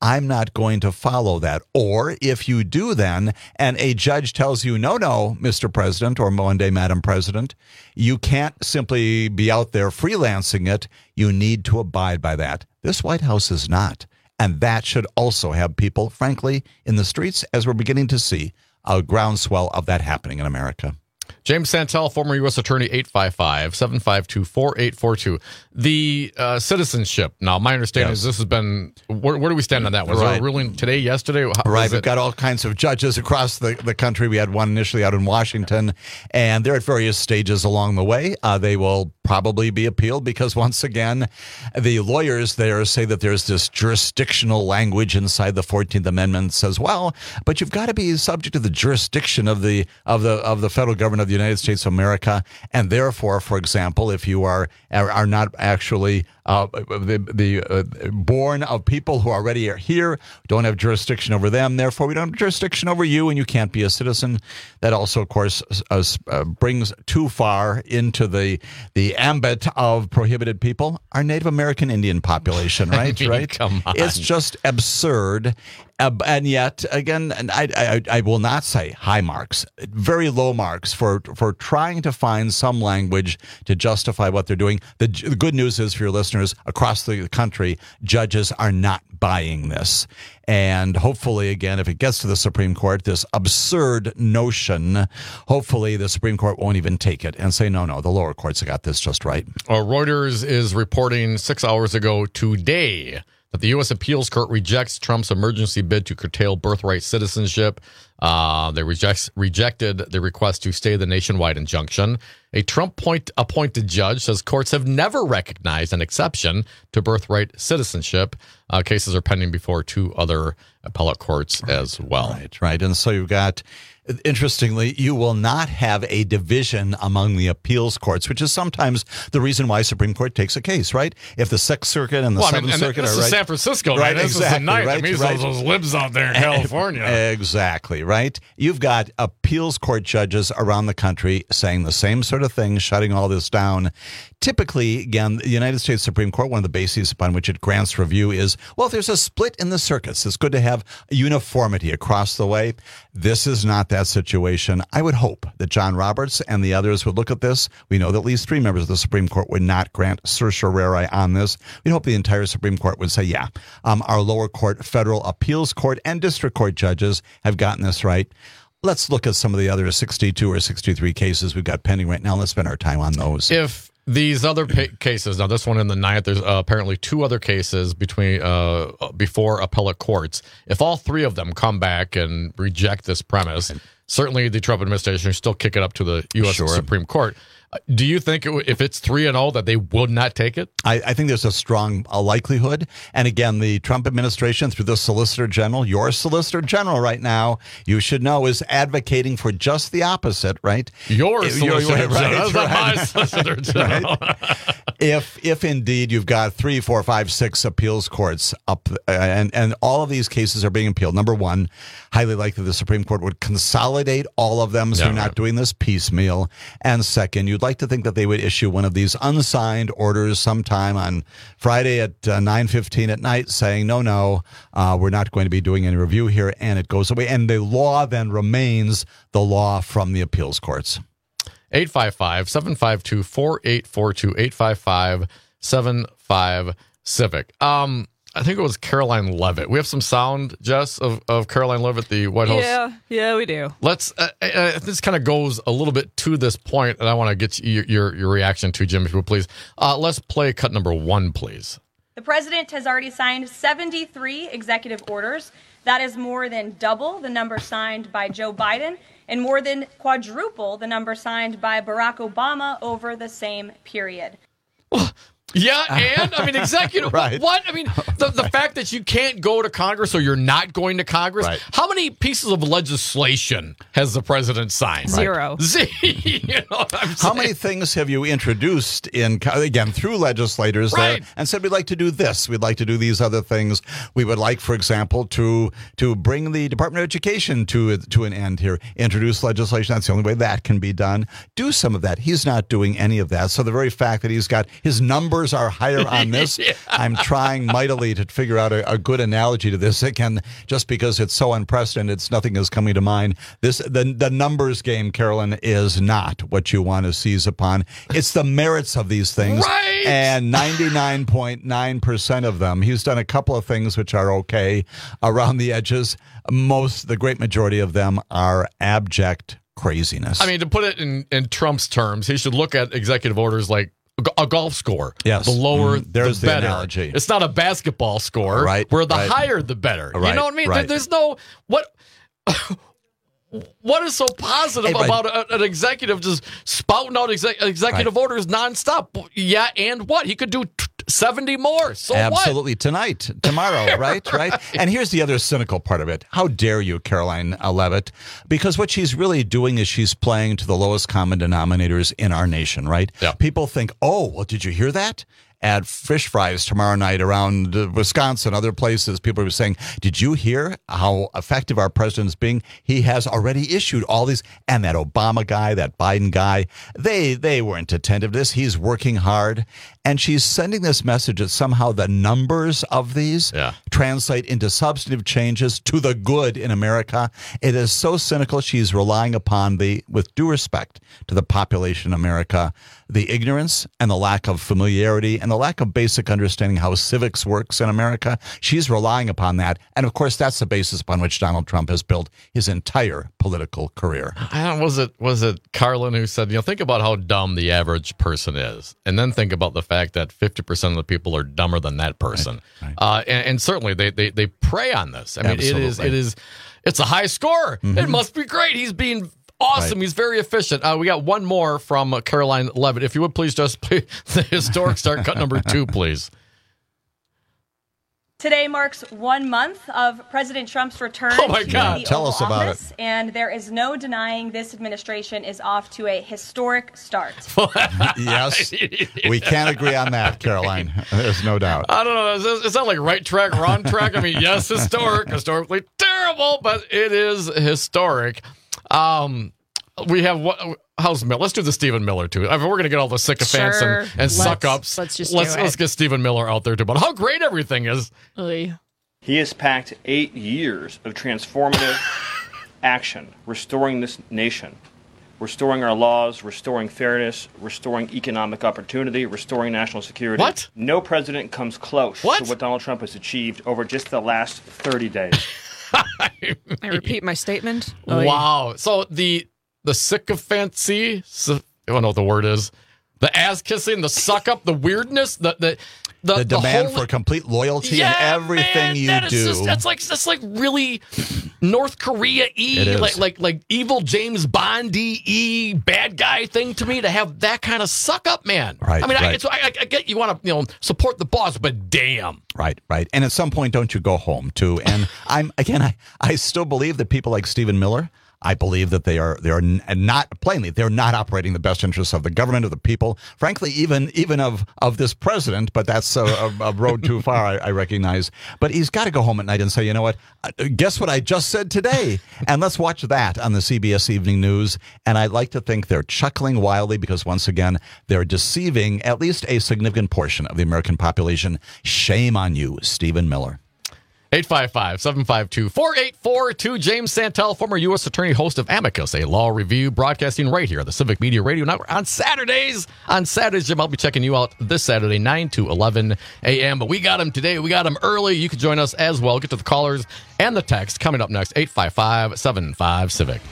I'm not going to follow that. Or if you do then, and a judge tells you, no, no, Mister President, or one day, Madam President, you can't simply be out there freelancing it. You need to abide by that. This White House is not. And that should also have people, frankly, in the streets, as we're beginning to see a groundswell of that happening in America. James Santel, former U S Attorney, eight five five, seven five two, four eight four two. The uh, citizenship. Now, my understanding yes. is this has been, where, where do we stand on that? Was right. there a ruling today, yesterday? How, right. We've it? got all kinds of judges across the, the country. We had one initially out in Washington, and they're at various stages along the way. Uh, they will probably be appealed because, once again, the lawyers there say that there's this jurisdictional language inside the fourteenth Amendment that says, well, but you've got to be subject to the jurisdiction of the of the of the federal government of the United States of America, and therefore, for example, if you are are not actually uh, the the uh, born of people who already are here, don't have jurisdiction over them, therefore we don't have jurisdiction over you, and you can't be a citizen. That also, of course, uh, uh, brings too far into the the ambit of prohibited people our Native American Indian population, right? I mean, right? Come on. It's just absurd. Uh, and yet, again, I, I, I will not say high marks, very low marks for, for trying to find some language to justify what they're doing. The, the good news is for your listeners across the country, judges are not buying this. And hopefully, again, if it gets to the Supreme Court, this absurd notion, hopefully the Supreme Court won't even take it and say, no, no, the lower courts have got this just right. Uh, Reuters is reporting six hours ago today that the U S Appeals Court rejects Trump's emergency bid to curtail birthright citizenship. Uh, they rejects, rejected the request to stay the nationwide injunction. A Trump-appointed judge says courts have never recognized an exception to birthright citizenship. Uh, cases are pending before two other appellate courts right. as well. Right, right. And so you've got... Interestingly, you will not have a division among the appeals courts, which is sometimes the reason why Supreme Court takes a case, right? If the Sixth Circuit and the well, Seventh I mean, Circuit this are is right, San Francisco, right? This exactly, is the night. right? That means right. those, those libs out there in California. Exactly, right? You've got appeals court judges around the country saying the same sort of thing, shutting all this down. Typically, again, the United States Supreme Court, one of the bases upon which it grants review is, well, if there's a split in the circuits, it's good to have uniformity across the way. This is not that situation. I would hope that John Roberts and the others would look at this. We know that at least three members of the Supreme Court would not grant certiorari on this. We'd hope the entire Supreme Court would say, yeah, um, our lower court, federal appeals court, and district court judges have gotten this right. Let's look at some of the other sixty-two or sixty-three cases we've got pending right now. Let's spend our time on those. If these other pa- cases, now this one in the ninth, there's uh, apparently two other cases between uh, before appellate courts. If all three of them come back and reject this premise, certainly the Trump administration will still kick it up to the U S Sure. Supreme Court. Do you think it, if it's three and oh that they would not take it? I, I think there's a strong uh, likelihood. And again, the Trump administration, through the Solicitor General, your Solicitor General right now, you should know, is advocating for just the opposite, right? Your if, Solicitor your, General. Right, That's right. not my Solicitor General. Right? If, if indeed you've got three, four, five, six appeals courts up, uh, and, and all of these cases are being appealed, number one, highly likely the Supreme Court would consolidate all of them so Yeah, you're not right. doing this piecemeal. And second, you'd like to think that they would issue one of these unsigned orders sometime on Friday at uh, nine fifteen at night saying, no, no, uh, we're not going to be doing any review here, and it goes away. And the law then remains the law from the appeals courts. eight five five, seven five two, four eight four two, eight five five, seven five, Civic. Um, I think it was Caroline Leavitt. We have some sound, Jess, of, of Caroline Leavitt, the White House. Yeah, yeah, we do. Let's. Uh, uh, this kind of goes a little bit to this point, and I want to get your, your your reaction to, Jim, if you would, please. Uh, let's play cut number one, please. The president has already signed seventy-three executive orders. That is more than double the number signed by Joe Biden and more than quadruple the number signed by Barack Obama over the same period. Yeah, and I mean, executive. Right. What? I mean, the, the fact that you can't go to Congress or you're not going to Congress. Right. How many pieces of legislation has the president signed? Zero. Z- you know what I'm How saying? many things have you introduced in, again, through legislators there Right. and said, we'd like to do this, we'd like to do these other things. We would like, for example, to to bring the Department of Education to to an end here, introduce legislation. That's the only way that can be done. Do some of that. He's not doing any of that. So the very fact that he's got his number numbers are higher on this. yeah. I'm trying mightily to figure out a, a good analogy to this. Again, just because it's so unprecedented, it's nothing is coming to mind. This the the numbers game, Carolyn, is not what you want to seize upon. It's the merits of these things. Right. And ninety-nine point nine percent of them, he's done a couple of things which are okay around the edges. Most, the great majority of them are abject craziness. I mean, to put it in, in Trump's terms, he should look at executive orders like a golf score. Yes. The lower, mm, there's the better. The analogy. It's not a basketball score. Right. Where the right. higher, the better. Right, you know what I mean? right. There's no... What... What is so positive hey, right. about a, an executive just spouting out exec, executive right. orders nonstop? Yeah, and what? He could do t- seventy more. So Absolutely. What? Tonight, tomorrow, right? Right. And here's the other cynical part of it. How dare you, Caroline Leavitt? Because what she's really doing is she's playing to the lowest common denominators in our nation, right? Yeah. People think, oh, well, did you hear that? At Fish Fries tomorrow night around uh, Wisconsin, other places, people are saying, did you hear how effective our president's being? He has already issued all these, and that Obama guy, that Biden guy, they they weren't attentive to this. He's working hard. And she's sending this message that somehow the numbers of these yeah. translate into substantive changes to the good in America. It is so cynical. She's relying upon the, with due respect to the population in America, the ignorance and the lack of familiarity and the lack of basic understanding how civics works in America. She's relying upon that. And of course, that's the basis upon which Donald Trump has built his entire political career. I don't, was it was it Carlin who said, you know, think about how dumb the average person is, and then think about the fact that fifty percent of the people are dumber than that person. Right, right. Uh, and, and certainly they, they, they prey on this. I mean, Absolutely. it is it is it's a high score. Mm-hmm. It must be great. He's being awesome. Right. He's very efficient. Uh, we got one more from uh, Caroline Leavitt. If you would please just play the historic start cut number two, please. Today marks one month of President Trump's return oh my to God. the Tell Oval us about Office, it. and there is no denying this administration is off to a historic start. Yes, we can't agree on that, Caroline. There's no doubt. I don't know. Is, this, is that like right track, wrong track? I mean, yes, historic, historically terrible, but it is historic. Um, we have what? How's Miller? Let's do the Stephen Miller too. I mean, we're going to get all the sycophants sure. and, and suck ups. Let's just let's, do it. let's get Stephen Miller out there too about how great everything is. Oy. He has packed eight years of transformative action, restoring this nation, restoring our laws, restoring fairness, restoring economic opportunity, restoring national security. What? No president comes close what? to what Donald Trump has achieved over just the last thirty days. I repeat my statement. Oy. Wow. So the the sycophancy, I don't know what the word is, the ass kissing, the suck up, the weirdness, the the the, the demand the whole, for complete loyalty yeah, in everything man, you that is do. Just, that's like that's like really North Korea-y, It is. like like like evil James Bond-y bad guy thing to me to have that kind of suck up, man. Right, I mean, right. I, it's, I, I get you want to you know support the boss, but damn. Right, right. And at some point, don't you go home too? And I'm again, I, I still believe that people like Stephen Miller, I believe that they are they are not plainly they're not operating the best interests of the government, of the people, frankly, even even of of this president. But that's a, a, a road too far, I, I recognize. But he's got to go home at night and say, you know what? Guess what I just said today? And let's watch that on the C B S Evening News. And I'd like to think they're chuckling wildly because once again they're deceiving at least a significant portion of the American population. Shame on you, Stephen Miller. eight five five, seven five two, four eight four two. James Santel, former U S attorney, host of Amicus, a law review, broadcasting right here on the Civic Media Radio Network on Saturdays. On Saturdays, Jim, I'll be checking you out this Saturday, nine to eleven a.m. But we got him today. We got him early. You can join us as well. Get to the callers and the text coming up next, eight five five, seven five, Civic.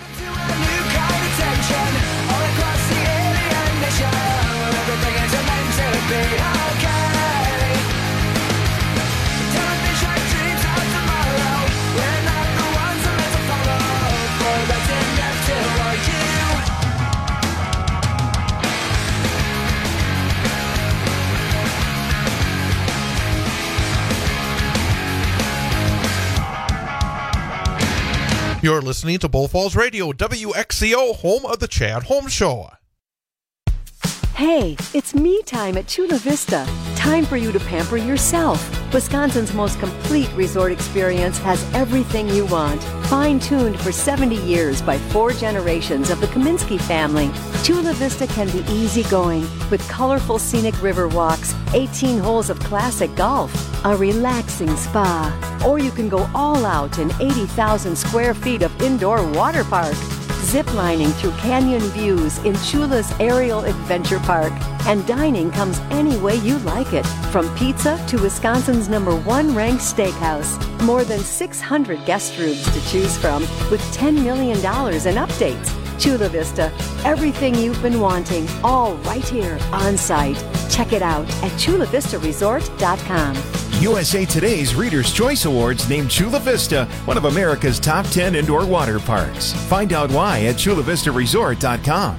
You're listening to Bull Falls Radio, W X C O, home of the Chad Holmes Show. Hey, it's me time at Chula Vista. Time for you to pamper yourself. Wisconsin's most complete resort experience has everything you want. Fine-tuned for seventy years by four generations of the Kaminsky family, Chula Vista can be easygoing with colorful scenic river walks, eighteen holes of classic golf, a relaxing spa, or you can go all out in eighty thousand square feet of indoor water park. Ziplining through canyon views in Chula's Aerial Adventure Park. And dining comes any way you like it, from pizza to Wisconsin's number one ranked steakhouse. More than six hundred guest rooms to choose from with ten million dollars in updates. Chula Vista, everything you've been wanting, all right here on site. Check it out at chula vista resort dot com. U S A Today's Reader's Choice Awards named Chula Vista one of America's top ten indoor water parks. Find out why at chula vista resort dot com.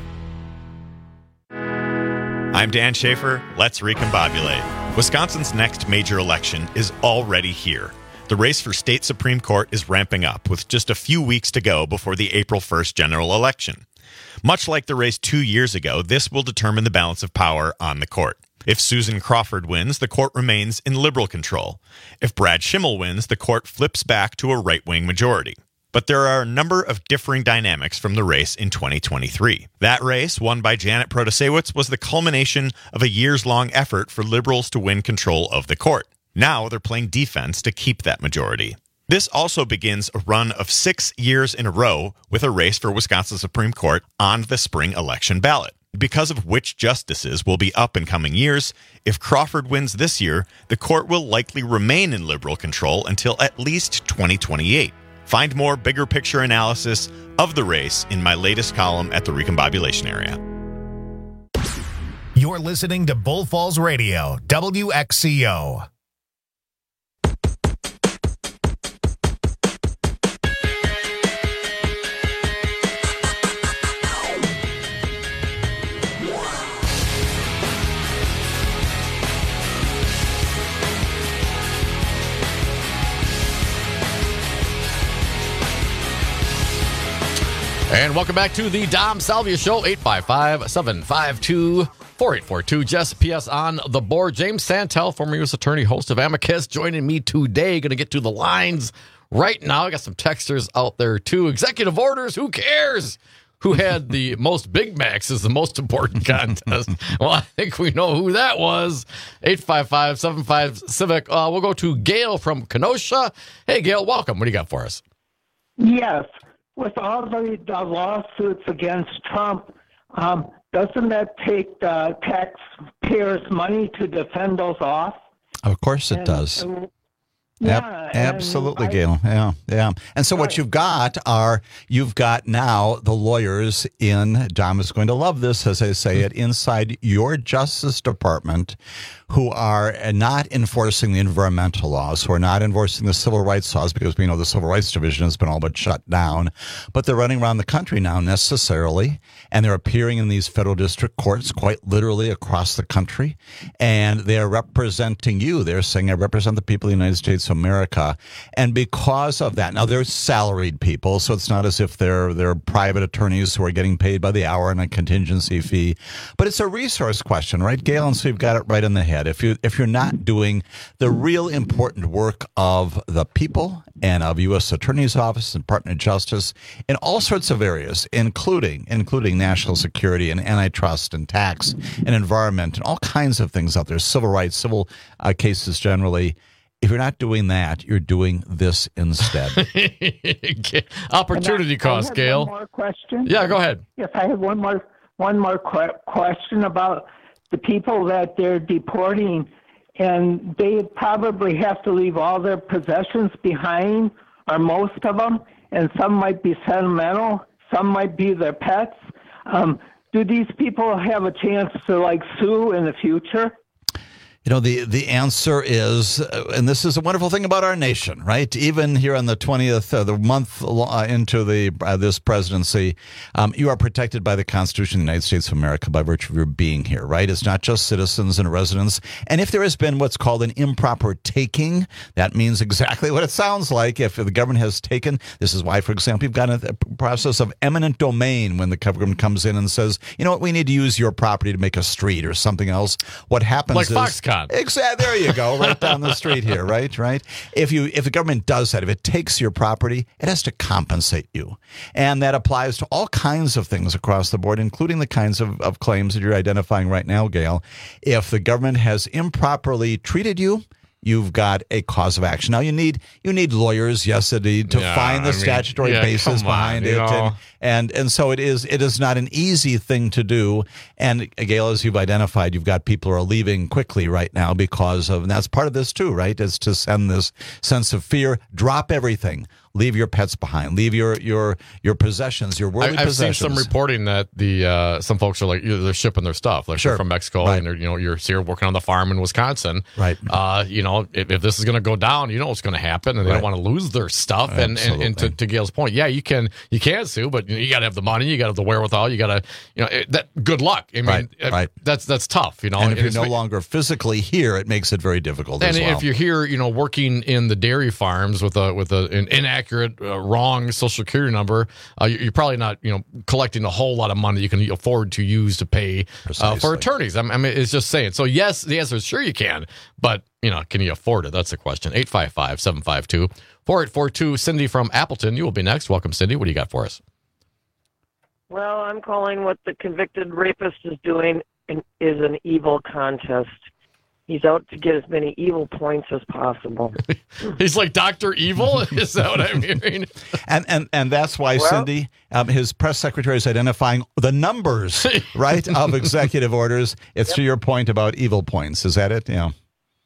I'm Dan Schaefer. Let's recombobulate. Wisconsin's next major election is already here. The race for state Supreme Court is ramping up with just a few weeks to go before the April first general election. Much like the race two years ago, this will determine the balance of power on the court. If Susan Crawford wins, the court remains in liberal control. If Brad Schimmel wins, the court flips back to a right-wing majority. But there are a number of differing dynamics from the race in twenty twenty-three. That race, won by Janet Protasewicz, was the culmination of a years-long effort for liberals to win control of the court. Now they're playing defense to keep that majority. This also begins a run of six years in a row with a race for Wisconsin Supreme Court on the spring election ballot. Because of which justices will be up in coming years, if Crawford wins this year, the court will likely remain in liberal control until at least twenty twenty-eight. Find more bigger picture analysis of the race in my latest column at the Recombobulation Area. You're listening to Bull Falls Radio, W X C O. And welcome back to the Dom Salvia Show, eight five five, seven five two, four eight four two. Jess P S on the board. James Santel, former U S attorney, host of Amicus, joining me today. Going to get to the lines right now. I got some texters out there, too. Executive orders, who cares? Who had the most Big Macs is the most important contest. Well, I think we know who that was. eight five five, seven five, Civic. Uh, we'll go to Gail from Kenosha. Hey, Gail, welcome. What do you got for us? Yes. With all the, the lawsuits against Trump, um, doesn't that take the taxpayers' money to defend those off? Of course it and, does. Uh, yeah, Yep, absolutely, I, Gail. Yeah, yeah. And so right. what you've got are, you've got now the lawyers in, Dom is going to love this, as I say it, inside your Justice Department who are not enforcing the environmental laws, who are not enforcing the civil rights laws, because we know the Civil Rights Division has been all but shut down, but they're running around the country now necessarily, and they're appearing in these federal district courts quite literally across the country, and they're representing you. They're saying, I represent the people of the United States of America, and because of that, now they're salaried people, so it's not as if they're, they're private attorneys who are getting paid by the hour and a contingency fee, but it's a resource question, right, Gail? And so you've got it right in the head. If you if you're not doing the real important work of the people and of U S Attorney's Office and Department of Justice in all sorts of areas, including including national security and antitrust and tax and environment and all kinds of things out there, civil rights, civil uh, cases generally. If you're not doing that, you're doing this instead. Opportunity I, cost, I Gail. One more question. Yeah, go ahead. Yes, I have one more one more qu- question about the people that they're deporting, and they probably have to leave all their possessions behind, or most of them, and some might be sentimental, some might be their pets. Um, do these people have a chance to, like, sue in the future? You know, the, the answer is, uh, and this is a wonderful thing about our nation, right? Even here on the twentieth, uh, the month uh, into the uh, this presidency, um, you are protected by the Constitution of the United States of America by virtue of your being here, right? It's not just citizens and residents. And if there has been what's called an improper taking, that means exactly what it sounds like. If the government has taken, this is why, for example, you've got a, a process of eminent domain when the government comes in and says, you know what, we need to use your property to make a street or something else. What happens like is... Foxconn. John. Exactly. There you go. Right down the street here. Right. Right. If you if the government does that, if it takes your property, it has to compensate you, and that applies to all kinds of things across the board, including the kinds of, of claims that you're identifying right now, Gail. If the government has improperly treated you, you've got a cause of action. Now you need you need lawyers, yes, indeed, to Yeah, find the I mean, statutory yeah, basis come on, behind you it, know. and, and and so it is. It is not an easy thing to do. And Gail, as you've identified, you've got people who are leaving quickly right now because of, and that's part of this too, right? Is to send this sense of fear. Drop everything. Leave your pets behind. Leave your your your possessions, your worldly I, I've possessions. seen some reporting that the uh, some folks are like you know, they're shipping their stuff, like Sure. they're from Mexico, Right. and they're, you know you're here working on the farm in Wisconsin, right? Uh, you know if, if this is going to go down, you know what's going to happen, and they Right. don't want to lose their stuff. And, and and to, to Gail's point, yeah, you can you can sue, but you, know, you got to have the money, you got to have the wherewithal, you got to you know it, that. Good luck. I mean, Right, uh, right. that's that's tough, you know. And if you're it's- no longer physically here, it makes it very difficult And as well. if you're here, you know, working in the dairy farms with a with a, an inaccurate, uh, wrong social security number, uh, you're probably not, you know, collecting a whole lot of money you can afford to use to pay uh, for Precisely. attorneys. I mean, it's just saying. So yes, the answer is sure you can, but you know, can you afford it? That's the question. eight five five, seven five two, four eight four two. Cindy from Appleton, you will be next. Welcome, Cindy. What do you got for us? Well, I'm calling what the convicted rapist is doing an, is an evil contest. He's out to get as many evil points as possible. He's like Doctor Evil? Is that what I'm hearing? And and and that's why, Well- Cindy, um, his press secretary is identifying the numbers, right, of executive orders. It's to your point about evil points. Is that it? Yeah.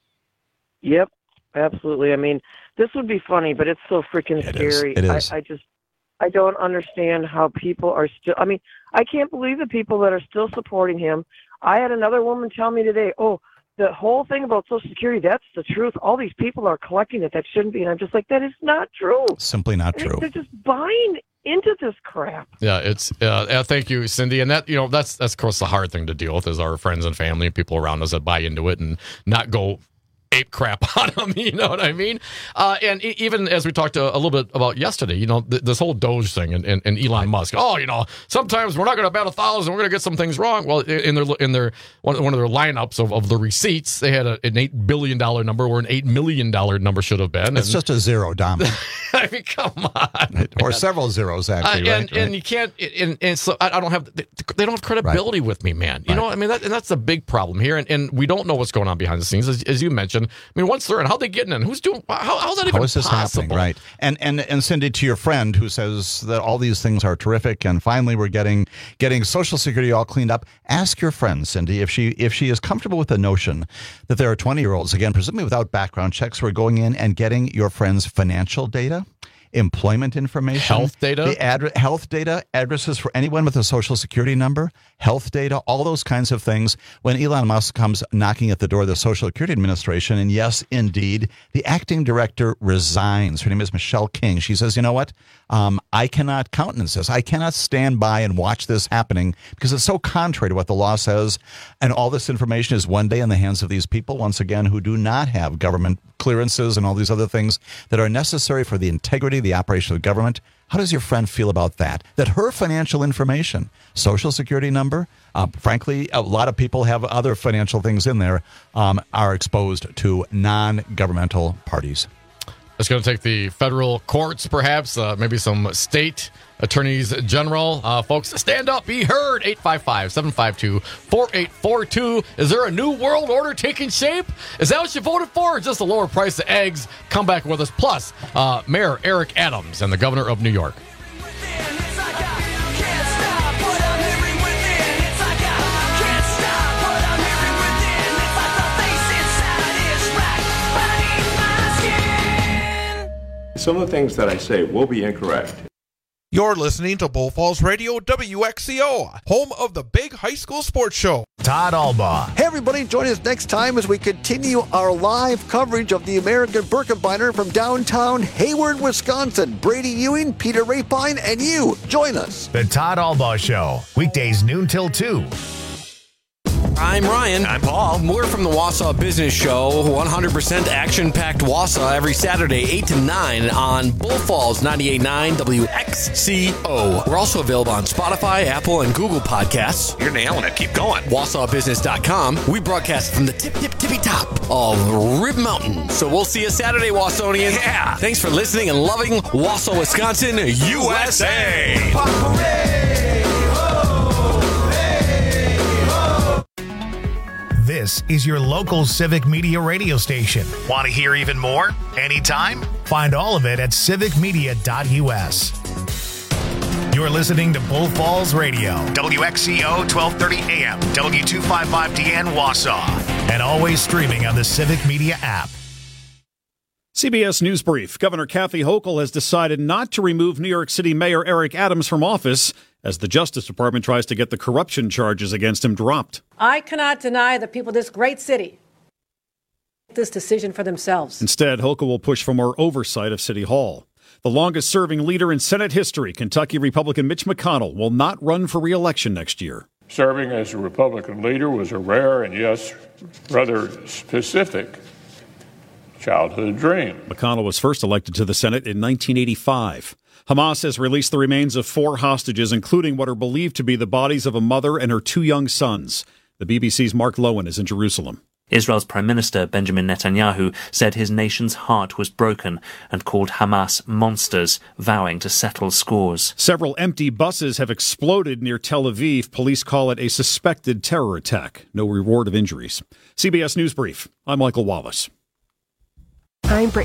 Yep, absolutely. I mean, this would be funny, but it's so freaking It is. scary. It is. I, I just, I don't understand how people are still. I mean, I can't believe the people that are still supporting him. I had another woman tell me today, "Oh, the whole thing about Social Security, that's the truth. All these people are collecting it. That shouldn't be." And I'm just like, that is not true. Simply not They're- true. They're just buying into this crap. Yeah, it's uh, uh, thank you, Cindy, and that you know that's that's of course the hard thing to deal with is our friends and family and people around us that buy into it and not go ape crap on them. You know what I mean? Uh, and e- even as we talked a, a little bit about yesterday, you know, th- this whole Doge thing and, and, and Elon Musk. Oh, you know, sometimes we're not going to bat a thousand. We're going to get some things wrong. Well, in their in their one, one of their lineups of, of the receipts, they had a, an eight billion dollar number where an eight million dollar number should have been. It's And- just a zero, Dom. I mean, come on, or several zeros, actually. Uh, right? and and you can't and, and so I, I don't have they, they don't have credibility with me, man. You know what I mean? That, and that's the big problem here. And, and we don't know what's going on behind the scenes, as, as you mentioned. I mean, once they're in, how they getting in? Who's doing? How, how's that even How is this possible? happening? Right. And and and Cindy, to your friend who says that all these things are terrific, and finally we're getting getting Social Security all cleaned up. Ask your friend Cindy if she if she is comfortable with the notion that there are twenty year olds, again, presumably without background checks, who are going in and getting your friend's financial data, employment information, Health data? the address, health data, addresses for anyone with a Social Security number, health data, all those kinds of things. When Elon Musk comes knocking at the door of the Social Security Administration, and yes, indeed, the acting director resigns. Her name is Michelle King. She says, you know what? Um, I cannot countenance this. I cannot stand by and watch this happening because it's so contrary to what the law says. And all this information is one day in the hands of these people, once again, who do not have government clearances and all these other things that are necessary for the integrity of the operation of government. How does your friend feel about that? That her financial information, Social Security number, uh, frankly, a lot of people have other financial things in there, um, are exposed to non-governmental parties. It's going to take the federal courts, perhaps, uh, maybe some state attorneys general. Uh, folks, stand up, be heard. eight five five, seven five two, four eight four two. Is there a new world order taking shape? Is that what you voted for? Or just a lower price of eggs? Come back with us. Plus, uh, Mayor Eric Adams and the governor of New York. Some of the things that I say will be incorrect. You're listening to Bull Falls Radio, W X C O, home of the big high school sports show. Todd Albaugh. Hey, everybody, join us next time as we continue our live coverage of the American Birkebeiner from downtown Hayward, Wisconsin. Brady Ewing, Peter Rapine, and you. Join us. The Todd Albaugh Show, weekdays noon till two. I'm Ryan. I'm Paul. We're from the Wausau Business Show, one hundred percent action-packed Wausau every Saturday, eight to nine on Bull Falls ninety-eight point nine W X C O. We're also available on Spotify, Apple, and Google Podcasts. You're nailing it. Keep going. Wausau Business dot com. We broadcast from the tip, tip, tippy top of Rib Mountain. So we'll see you Saturday, Wausonians. Yeah. Thanks for listening and loving Wausau, Wisconsin, U S A. This is your local Civic Media radio station. Want to hear even more? Anytime? Find all of it at civic media dot U S. You're listening to Bull Falls Radio, W X C O twelve thirty A M, W two fifty-five D N Wausau, and always streaming on the Civic Media app. C B S News Brief. Governor Kathy Hochul has decided not to remove New York City Mayor Eric Adams from office as the Justice Department tries to get the corruption charges against him dropped. I cannot deny the people of this great city make this decision for themselves. Instead, Hochul will push for more oversight of City Hall. The longest-serving leader in Senate history, Kentucky Republican Mitch McConnell, will not run for re-election next year. Serving as a Republican leader was a rare and, yes, rather specific childhood dream. McConnell was first elected to the Senate in nineteen eighty-five. Hamas has released the remains of four hostages, including what are believed to be the bodies of a mother and her two young sons. The B B C's Mark Lowen is in Jerusalem. Israel's Prime Minister Benjamin Netanyahu said his nation's heart was broken and called Hamas monsters, vowing to settle scores. Several empty buses have exploded near Tel Aviv. Police call it a suspected terror attack. No reward of injuries. C B S News Brief. I'm Michael Wallace. I'm Brittany.